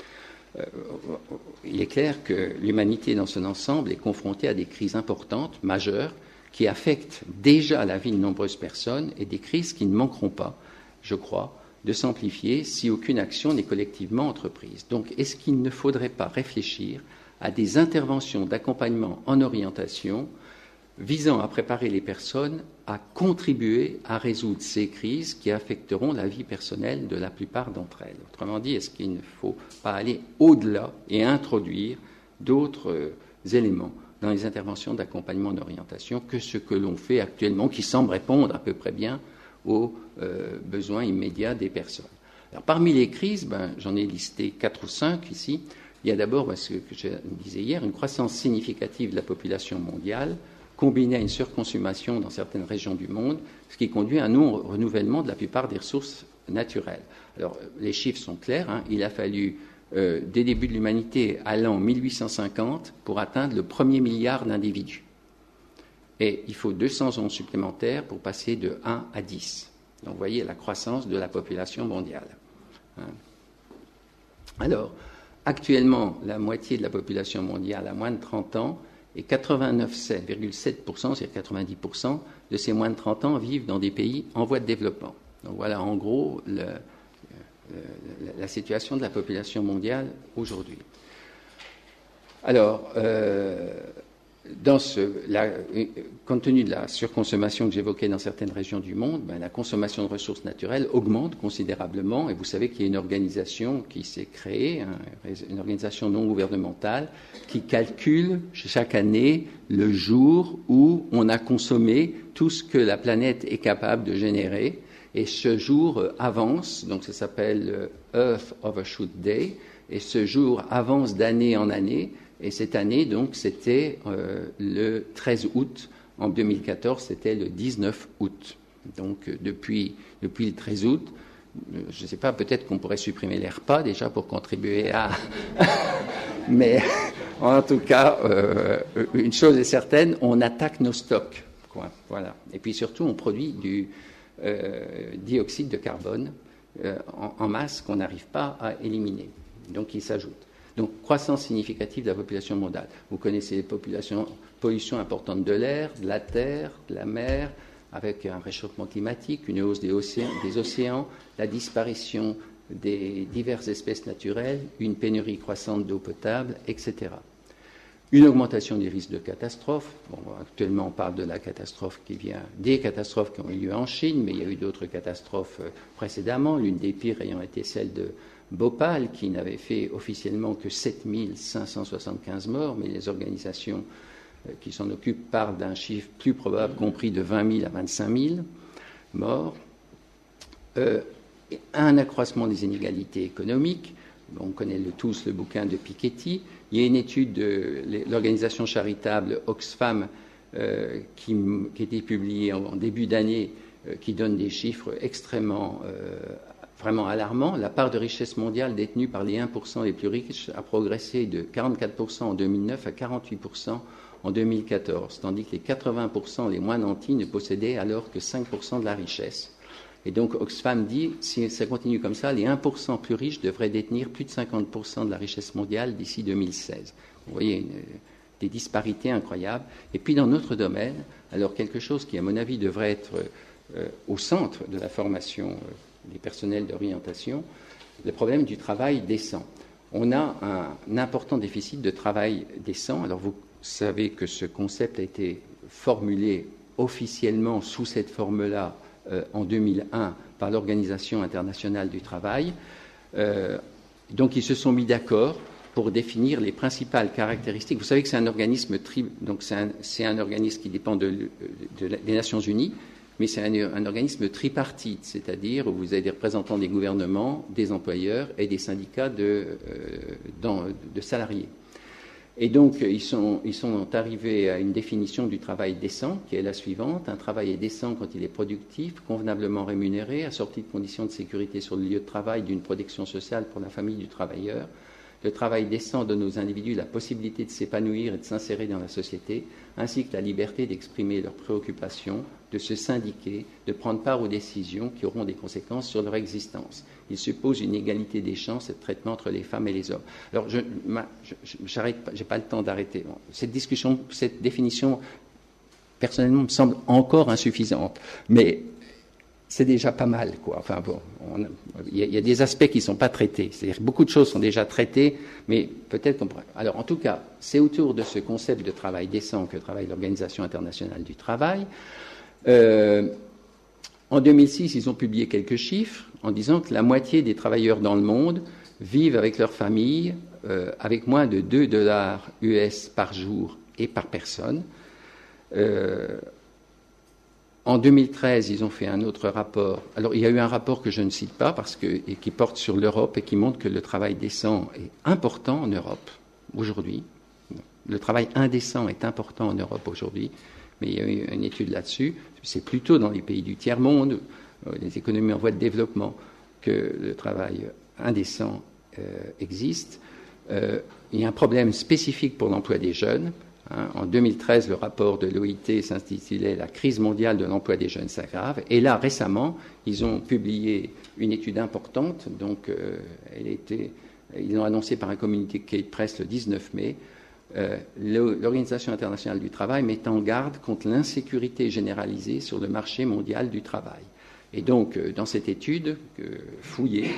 Il est clair que l'humanité dans son ensemble est confrontée à des crises importantes, majeures, qui affectent déjà la vie de nombreuses personnes et des crises qui ne manqueront pas, je crois, de s'amplifier si aucune action n'est collectivement entreprise. Donc, est-ce qu'il ne faudrait pas réfléchir à des interventions d'accompagnement en orientation visant à préparer les personnes à contribuer à résoudre ces crises qui affecteront la vie personnelle de la plupart d'entre elles. Autrement dit, est-ce qu'il ne faut pas aller au-delà et introduire d'autres éléments dans les interventions d'accompagnement en orientation que ce que l'on fait actuellement, qui semble répondre à peu près bien aux besoins immédiats des personnes. Alors, parmi les crises, j'en ai listé 4 ou 5 ici. Il y a d'abord, ce que je disais hier, une croissance significative de la population mondiale, combinée à une surconsommation dans certaines régions du monde, ce qui conduit à un non-renouvellement de la plupart des ressources naturelles. Alors, les chiffres sont clairs. Il a fallu, des débuts de l'humanité à l'an 1850, pour atteindre le premier milliard d'individus. Et il faut 200 ans supplémentaires pour passer de 1 à 10. Donc, vous voyez la croissance de la population mondiale. Alors, actuellement, la moitié de la population mondiale a moins de 30 ans et 89,7%, c'est-à-dire 90% de ces moins de 30 ans vivent dans des pays en voie de développement. Donc voilà, en gros, la situation de la population mondiale aujourd'hui. Alors, compte tenu de la surconsommation que j'évoquais dans certaines régions du monde, la consommation de ressources naturelles augmente considérablement. Et vous savez qu'il y a une organisation qui s'est créée, une organisation non gouvernementale, qui calcule chaque année le jour où on a consommé tout ce que la planète est capable de générer. Et ce jour avance, donc ça s'appelle Earth Overshoot Day, et ce jour avance d'année en année. Et cette année, donc, c'était le 13 août. En 2014, c'était le 19 août. Donc, depuis le 13 août, je ne sais pas, peut-être qu'on pourrait supprimer les repas déjà pour contribuer à... Mais en tout cas, une chose est certaine, on attaque nos stocks. Voilà. Et puis surtout, on produit du dioxyde de carbone en masse qu'on n'arrive pas à éliminer. Donc, il s'ajoute. Donc, croissance significative de la population mondiale. Vous connaissez les pollutions importantes de l'air, de la terre, de la mer, avec un réchauffement climatique, une hausse des océans, la disparition des diverses espèces naturelles, une pénurie croissante d'eau potable, etc. Une augmentation des risques de catastrophes. Bon, actuellement, on parle de la catastrophe qui vient des catastrophes qui ont eu lieu en Chine, mais il y a eu d'autres catastrophes précédemment, l'une des pires ayant été celle de Bhopal, qui n'avait fait officiellement que 7 575 morts, mais les organisations qui s'en occupent parlent d'un chiffre plus probable, compris de 20 000 à 25 000 morts. Un accroissement des inégalités économiques. On connaît tous le bouquin de Piketty. Il y a une étude de l'organisation charitable Oxfam qui a été publiée en début d'année qui donne des chiffres extrêmement vraiment alarmant. La part de richesse mondiale détenue par les 1% les plus riches a progressé de 44% en 2009 à 48% en 2014, tandis que les 80% les moins nantis ne possédaient alors que 5% de la richesse. Et donc Oxfam dit, si ça continue comme ça, les 1% plus riches devraient détenir plus de 50% de la richesse mondiale d'ici 2016. Vous voyez des disparités incroyables. Et puis dans notre domaine, alors quelque chose qui à mon avis devrait être au centre de la formation des personnels d'orientation, le problème du travail décent. On a un important déficit de travail décent. Alors vous savez que ce concept a été formulé officiellement sous cette forme-là en 2001 par l'Organisation internationale du travail. Donc ils se sont mis d'accord pour définir les principales caractéristiques. Vous savez que c'est un organisme c'est un organisme qui dépend des Nations Unies, mais c'est un organisme tripartite, c'est-à-dire où vous avez des représentants des gouvernements, des employeurs et des syndicats de salariés. Et donc, ils sont arrivés à une définition du travail décent, qui est la suivante. Un travail est décent quand il est productif, convenablement rémunéré, assorti de conditions de sécurité sur le lieu de travail, d'une protection sociale pour la famille du travailleur. Le travail décent donne aux individus la possibilité de s'épanouir et de s'insérer dans la société, ainsi que la liberté d'exprimer leurs préoccupations, de se syndiquer, de prendre part aux décisions qui auront des conséquences sur leur existence. Il suppose une égalité des chances et de traitement entre les femmes et les hommes. Alors, je n'ai pas le temps d'arrêter. Cette définition, personnellement, me semble encore insuffisante, mais c'est déjà pas mal, quoi. Enfin bon, il y a des aspects qui ne sont pas traités. C'est-à-dire que beaucoup de choses sont déjà traitées, mais peut-être qu'on pourrait. Alors, en tout cas, c'est autour de ce concept de travail décent que travaille l'Organisation internationale du travail. En 2006, ils ont publié quelques chiffres en disant que la moitié des travailleurs dans le monde vivent avec leur famille avec moins de $2 US par jour et par personne. En 2013, ils ont fait un autre rapport. Alors, il y a eu un rapport que je ne cite pas et qui porte sur l'Europe et qui montre que le travail décent est important en Europe aujourd'hui. Le travail indécent est important en Europe aujourd'hui, mais il y a eu une étude là-dessus. C'est plutôt dans les pays du tiers-monde, les économies en voie de développement, que le travail indécent existe. Il y a un problème spécifique pour l'emploi des jeunes. En 2013, le rapport de l'OIT s'intitulait « La crise mondiale de l'emploi des jeunes s'aggrave ». Et là, récemment, ils ont publié une étude importante. Donc, ils l'ont annoncé par un communiqué de presse le 19 mai. L'Organisation internationale du travail met en garde contre l'insécurité généralisée sur le marché mondial du travail. Et donc, dans cette étude fouillée,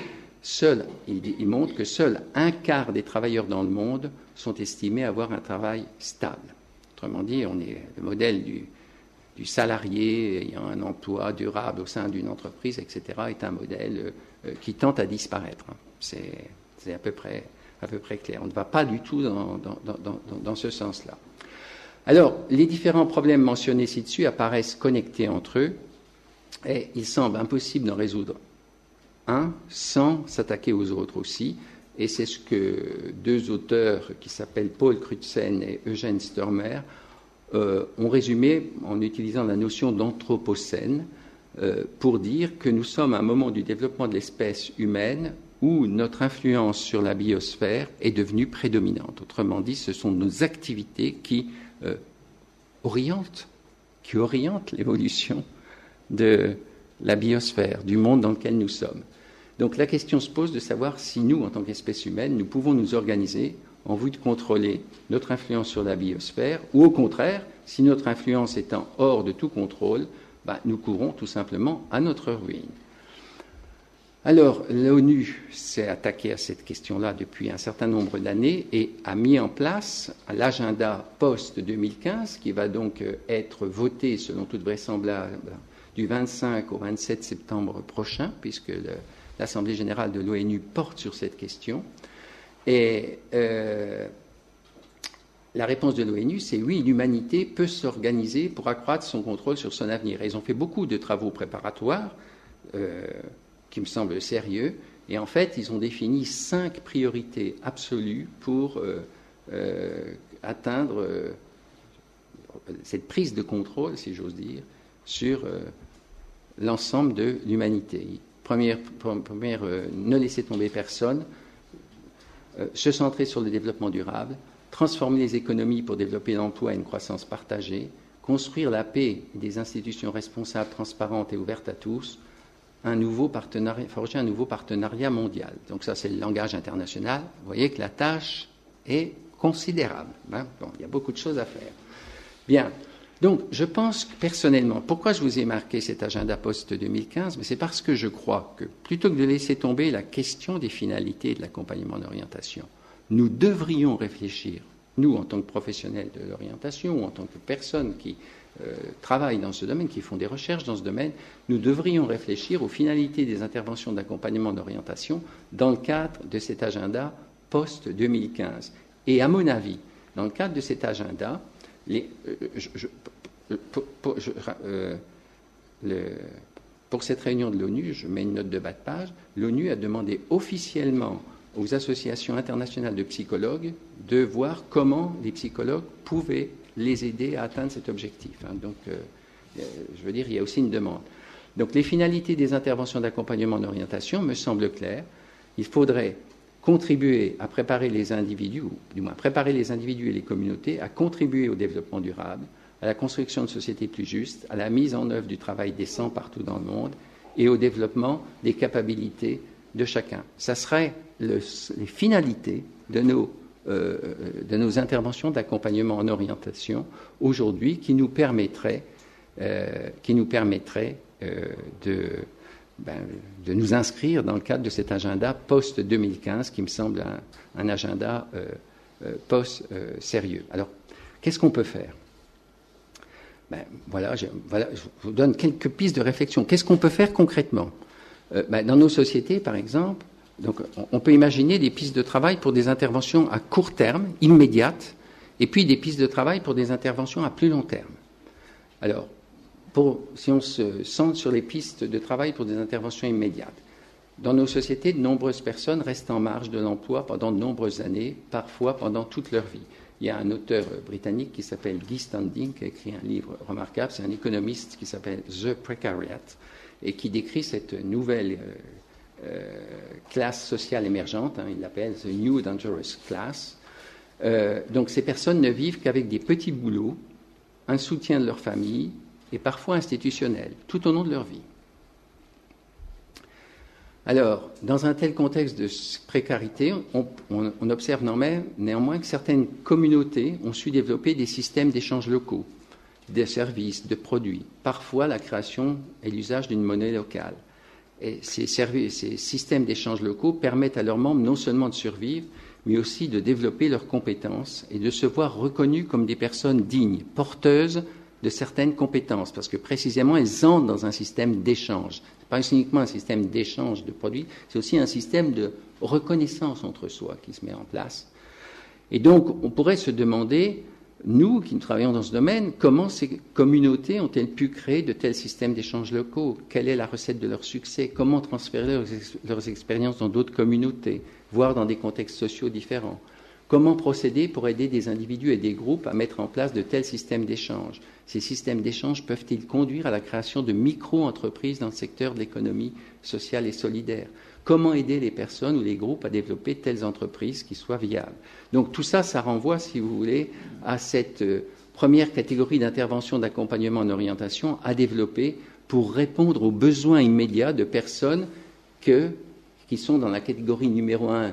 il montre que seul un quart des travailleurs dans le monde sont estimés avoir un travail stable. Autrement dit, le modèle du salarié ayant un emploi durable au sein d'une entreprise, etc., est un modèle qui tente à disparaître. C'est à peu près clair. On ne va pas du tout dans ce sens-là. Alors, les différents problèmes mentionnés ci-dessus apparaissent connectés entre eux, et il semble impossible d'en résoudre un sans s'attaquer aux autres aussi. Et c'est ce que deux auteurs qui s'appellent Paul Crutzen et Eugène Sturmer ont résumé en utilisant la notion d'anthropocène pour dire que nous sommes à un moment du développement de l'espèce humaine où notre influence sur la biosphère est devenue prédominante. Autrement dit, ce sont nos activités qui orientent l'évolution de la biosphère, du monde dans lequel nous sommes. Donc la question se pose de savoir si nous, en tant qu'espèce humaine, nous pouvons nous organiser en vue de contrôler notre influence sur la biosphère, ou au contraire, si notre influence étant hors de tout contrôle, nous courons tout simplement à notre ruine. Alors, l'ONU s'est attaquée à cette question-là depuis un certain nombre d'années et a mis en place l'agenda post-2015, qui va donc être voté, selon toute vraisemblance, du 25 au 27 septembre prochain, puisque l'Assemblée générale de l'ONU porte sur cette question. Et la réponse de l'ONU, c'est oui, l'humanité peut s'organiser pour accroître son contrôle sur son avenir. Et ils ont fait beaucoup de travaux préparatoires qui me semblent sérieux. Et en fait, ils ont défini 5 priorités absolues pour atteindre cette prise de contrôle, si j'ose dire, sur l'ensemble de l'humanité. Première, ne laisser tomber personne, se centrer sur le développement durable, transformer les économies pour développer l'emploi et une croissance partagée, construire la paix et des institutions responsables, transparentes et ouvertes à tous, forger un nouveau partenariat mondial. Donc ça, c'est le langage international. Vous voyez que la tâche est considérable. Bon, il y a beaucoup de choses à faire. Bien. Donc, je pense que personnellement, pourquoi je vous ai marqué cet agenda post-2015 ? C'est parce que je crois que, plutôt que de laisser tomber la question des finalités de l'accompagnement d'orientation, nous devrions réfléchir, nous, en tant que professionnels de l'orientation, ou en tant que personnes qui travaillent dans ce domaine, qui font des recherches dans ce domaine, nous devrions réfléchir aux finalités des interventions d'accompagnement d'orientation dans le cadre de cet agenda post-2015. Et à mon avis, dans le cadre de cet agenda, pour cette réunion de l'ONU, je mets une note de bas de page, l'ONU a demandé officiellement aux associations internationales de psychologues de voir comment les psychologues pouvaient les aider à atteindre cet objectif. Donc, je veux dire, il y a aussi une demande. Donc, les finalités des interventions d'accompagnement en orientation me semblent claires. Il faudrait contribuer à préparer les individus, ou du moins préparer les individus et les communautés à contribuer au développement durable, à la construction de sociétés plus justes, à la mise en œuvre du travail décent partout dans le monde et au développement des capacités de chacun. Ça serait les finalités de nos interventions d'accompagnement en orientation aujourd'hui qui nous permettraient de nous inscrire dans le cadre de cet agenda post-2015 qui me semble un agenda post-sérieux. Alors, qu'est-ce qu'on peut faire ? Je vous donne quelques pistes de réflexion. Qu'est-ce qu'on peut faire concrètement ? Dans nos sociétés, par exemple, donc, on peut imaginer des pistes de travail pour des interventions à court terme, immédiates, et puis des pistes de travail pour des interventions à plus long terme. Alors, si on se centre sur les pistes de travail pour des interventions immédiates, dans nos sociétés, de nombreuses personnes restent en marge de l'emploi pendant de nombreuses années, parfois pendant toute leur vie. Il y a un auteur britannique qui s'appelle Guy Standing, qui a écrit un livre remarquable, c'est un économiste qui s'appelle The Precariat, et qui décrit cette nouvelle classe sociale émergente, il l'appelle The New Dangerous Class. Donc ces personnes ne vivent qu'avec des petits boulots, un soutien de leur famille, et parfois institutionnel, tout au long de leur vie. Alors, dans un tel contexte de précarité, on observe néanmoins que certaines communautés ont su développer des systèmes d'échange locaux, des services, de produits, parfois la création et l'usage d'une monnaie locale. Et ces systèmes d'échange locaux permettent à leurs membres non seulement de survivre, mais aussi de développer leurs compétences et de se voir reconnus comme des personnes dignes, porteuses de certaines compétences, parce que précisément elles entrent dans un système d'échange. Ce n'est pas uniquement un système d'échange de produits, c'est aussi un système de reconnaissance entre soi qui se met en place. Et donc, on pourrait se demander, nous qui travaillons dans ce domaine, comment ces communautés ont-elles pu créer de tels systèmes d'échange locaux ? Quelle est la recette de leur succès ? Comment transférer leurs expériences dans d'autres communautés, voire dans des contextes sociaux différents ? Comment procéder pour aider des individus et des groupes à mettre en place de tels systèmes d'échange ? Ces systèmes d'échange peuvent-ils conduire à la création de micro-entreprises dans le secteur de l'économie sociale et solidaire ? Comment aider les personnes ou les groupes à développer telles entreprises qui soient viables ? Donc tout ça, ça renvoie, si vous voulez, à cette première catégorie d'intervention d'accompagnement en orientation à développer pour répondre aux besoins immédiats de personnes qui sont dans la catégorie numéro 1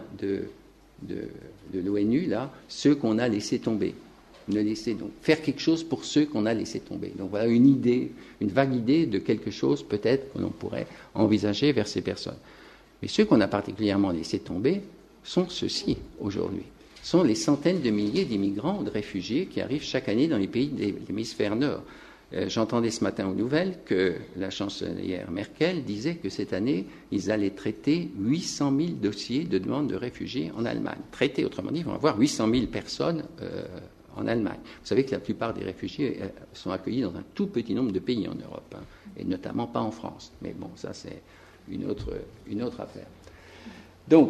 de l'ONU, là, ceux qu'on a laissés tomber. Donc faire quelque chose pour ceux qu'on a laissés tomber. Donc voilà une idée, une vague idée de quelque chose peut-être que l'on pourrait envisager vers ces personnes. Mais ceux qu'on a particulièrement laissés tomber sont ceux-ci aujourd'hui. Sont les centaines de milliers d'immigrants ou de réfugiés qui arrivent chaque année dans les pays de l'hémisphère nord. J'entendais ce matin aux nouvelles que la chancelière Merkel disait que cette année, ils allaient traiter 800 000 dossiers de demande de réfugiés en Allemagne. Traiter, autrement dit, ils vont avoir 800 000 personnes en Allemagne. Vous savez que la plupart des réfugiés sont accueillis dans un tout petit nombre de pays en Europe, et notamment pas en France. Mais bon, ça c'est une autre affaire. Donc,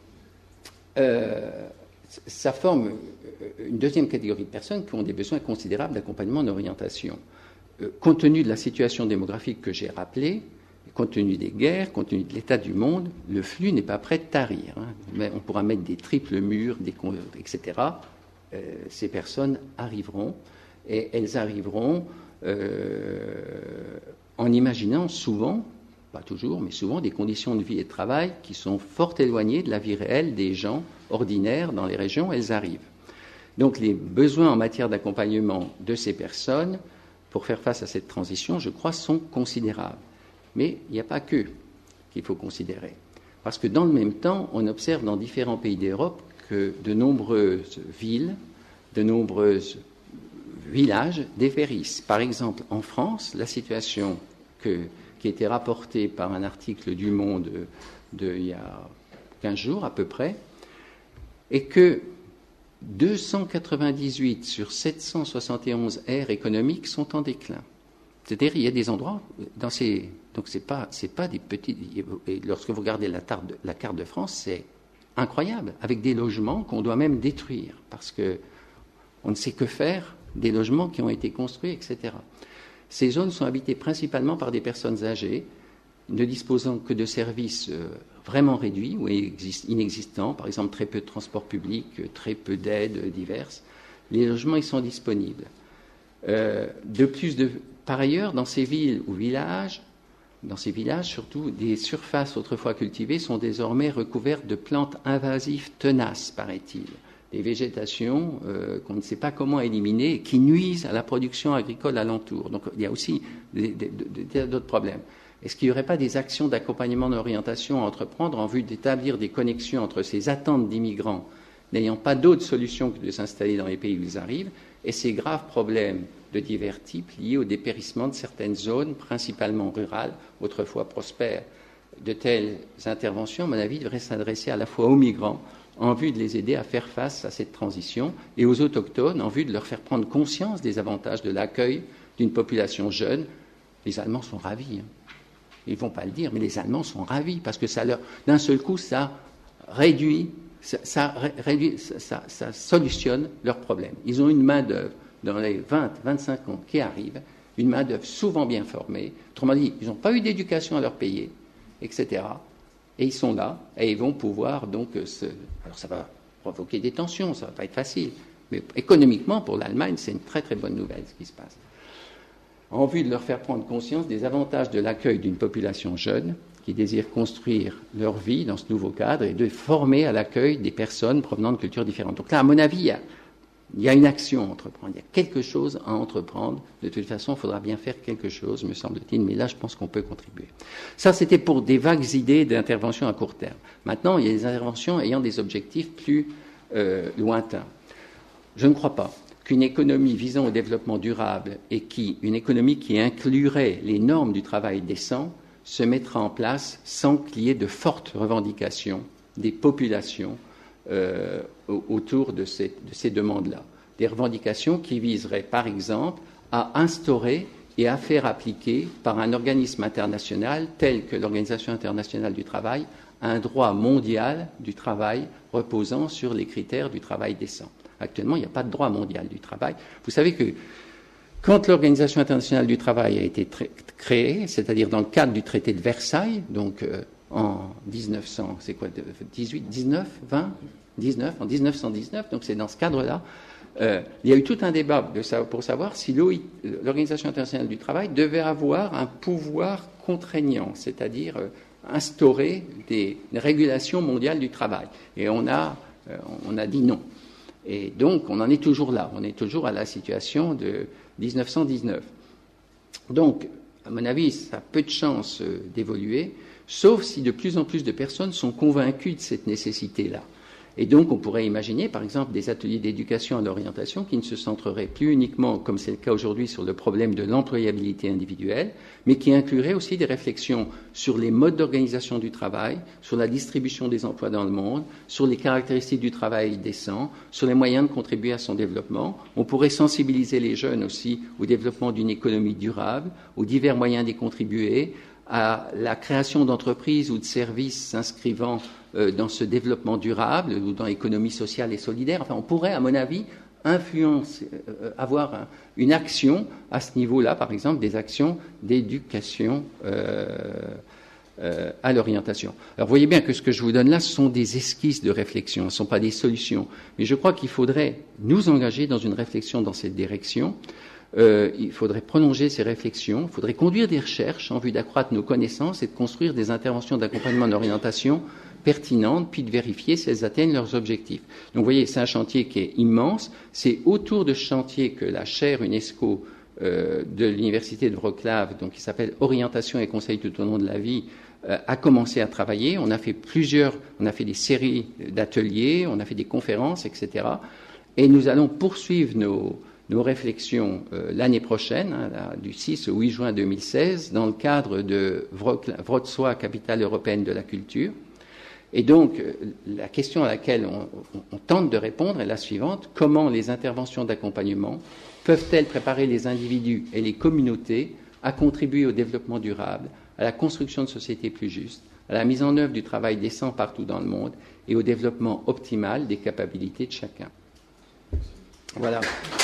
ça forme une deuxième catégorie de personnes qui ont des besoins considérables d'accompagnement en orientation. Compte tenu de la situation démographique que j'ai rappelée, compte tenu des guerres, compte tenu de l'état du monde, le flux n'est pas prêt de tarir. Mais on pourra mettre des triples murs, etc. Ces personnes arriveront, et elles arriveront en imaginant souvent, pas toujours, mais souvent des conditions de vie et de travail qui sont fort éloignées de la vie réelle des gens ordinaires dans les régions où elles arrivent. Donc les besoins en matière d'accompagnement de ces personnes pour faire face à cette transition, je crois, sont considérables. Mais il n'y a pas que qu'il faut considérer. Parce que dans le même temps, on observe dans différents pays d'Europe que de nombreuses villes, de nombreuses villages dépérissent. Par exemple, en France, la situation qui a été rapportée par un article du Monde il y a 15 jours à peu près, est que 298 sur 771 aires économiques sont en déclin. C'est-à-dire, il y a des endroits dans ces... Donc, c'est pas des petits... Et lorsque vous regardez la carte de France, c'est incroyable, avec des logements qu'on doit même détruire, parce que on ne sait que faire des logements qui ont été construits, etc. Ces zones sont habitées principalement par des personnes âgées, ne disposant que de services vraiment réduits ou inexistants, par exemple très peu de transports publics, très peu d'aides diverses. Les logements, ils sont disponibles. Par ailleurs, dans ces villes ou villages, dans ces villages, surtout, des surfaces autrefois cultivées sont désormais recouvertes de plantes invasives tenaces, paraît-il. Des végétations qu'on ne sait pas comment éliminer et qui nuisent à la production agricole alentour. Donc il y a aussi d'autres problèmes. Est-ce qu'il n'y aurait pas des actions d'accompagnement d'orientation à entreprendre en vue d'établir des connexions entre ces attentes d'immigrants n'ayant pas d'autre solution que de s'installer dans les pays où ils arrivent et ces graves problèmes de divers types liés au dépérissement de certaines zones, principalement rurales, autrefois prospères? De telles interventions, à mon avis, devraient s'adresser à la fois aux migrants, en vue de les aider à faire face à cette transition, et aux autochtones, en vue de leur faire prendre conscience des avantages de l'accueil d'une population jeune. Les Allemands sont ravis. Ils ne vont pas le dire, mais les Allemands sont ravis, parce que d'un seul coup, ça solutionne leurs problèmes. Ils ont une main-d'œuvre dans les 20-25 ans qui arrive, une main-d'œuvre souvent bien formée. Autrement dit, ils n'ont pas eu d'éducation à leur payer, etc. Et ils sont là, et ils vont pouvoir donc Alors ça va provoquer des tensions, ça ne va pas être facile. Mais économiquement, pour l'Allemagne, c'est une très très bonne nouvelle ce qui se passe. En vue de leur faire prendre conscience des avantages de l'accueil d'une population jeune qui désire construire leur vie dans ce nouveau cadre et de former à l'accueil des personnes provenant de cultures différentes. Donc là, à mon avis, il y a une action à entreprendre, il y a quelque chose à entreprendre. De toute façon, il faudra bien faire quelque chose, me semble-t-il, mais là, je pense qu'on peut contribuer. Ça, c'était pour des vagues idées d'intervention à court terme. Maintenant, il y a des interventions ayant des objectifs plus lointains. Je ne crois pas qu'une économie visant au développement durable et une économie qui inclurait les normes du travail décent se mettra en place sans qu'il y ait de fortes revendications des populations autour de ces demandes-là. Des revendications qui viseraient, par exemple, à instaurer et à faire appliquer par un organisme international tel que l'Organisation internationale du travail un droit mondial du travail reposant sur les critères du travail décent. Actuellement, il n'y a pas de droit mondial du travail. Vous savez que quand l'Organisation internationale du travail a été créée, c'est-à-dire dans le cadre du traité de Versailles, donc en 1919, donc c'est dans ce cadre-là, il y a eu tout un débat pour savoir si l'Organisation internationale du travail devait avoir un pouvoir contraignant, c'est-à-dire instaurer des régulations mondiales du travail. Et on a dit non. Et donc, on en est toujours là. On est toujours à la situation de 1919. Donc, à mon avis, ça a peu de chances d'évoluer, sauf si de plus en plus de personnes sont convaincues de cette nécessité-là. Et donc, on pourrait imaginer, par exemple, des ateliers d'éducation à l'orientation qui ne se centreraient plus uniquement, comme c'est le cas aujourd'hui, sur le problème de l'employabilité individuelle, mais qui incluraient aussi des réflexions sur les modes d'organisation du travail, sur la distribution des emplois dans le monde, sur les caractéristiques du travail décent, sur les moyens de contribuer à son développement. On pourrait sensibiliser les jeunes aussi au développement d'une économie durable, aux divers moyens d'y contribuer, à la création d'entreprises ou de services s'inscrivant dans ce développement durable ou dans l'économie sociale et solidaire. Enfin, on pourrait, à mon avis, avoir une action à ce niveau-là, par exemple, des actions d'éducation à l'orientation. Alors, vous voyez bien que ce que je vous donne là, ce sont des esquisses de réflexion, ce ne sont pas des solutions. Mais je crois qu'il faudrait nous engager dans une réflexion dans cette direction. Il faudrait prolonger ces réflexions, il faudrait conduire des recherches en vue d'accroître nos connaissances et de construire des interventions d'accompagnement d'orientation pertinentes, puis de vérifier si elles atteignent leurs objectifs. Donc vous voyez, c'est un chantier qui est immense. C'est autour de ce chantier que la chaire UNESCO de l'Université de Wrocław, donc qui s'appelle Orientation et conseil tout au long de la vie, a commencé à travailler. On a fait des séries d'ateliers, on a fait des conférences, etc. Et nous allons poursuivre nos réflexions l'année prochaine, du 6 au 8 juin 2016, dans le cadre de Wrocław, capitale européenne de la culture. Et donc, la question à laquelle on tente de répondre est la suivante: comment les interventions d'accompagnement peuvent-elles préparer les individus et les communautés à contribuer au développement durable, à la construction de sociétés plus justes, à la mise en œuvre du travail décent partout dans le monde et au développement optimal des capacités de chacun. Voilà.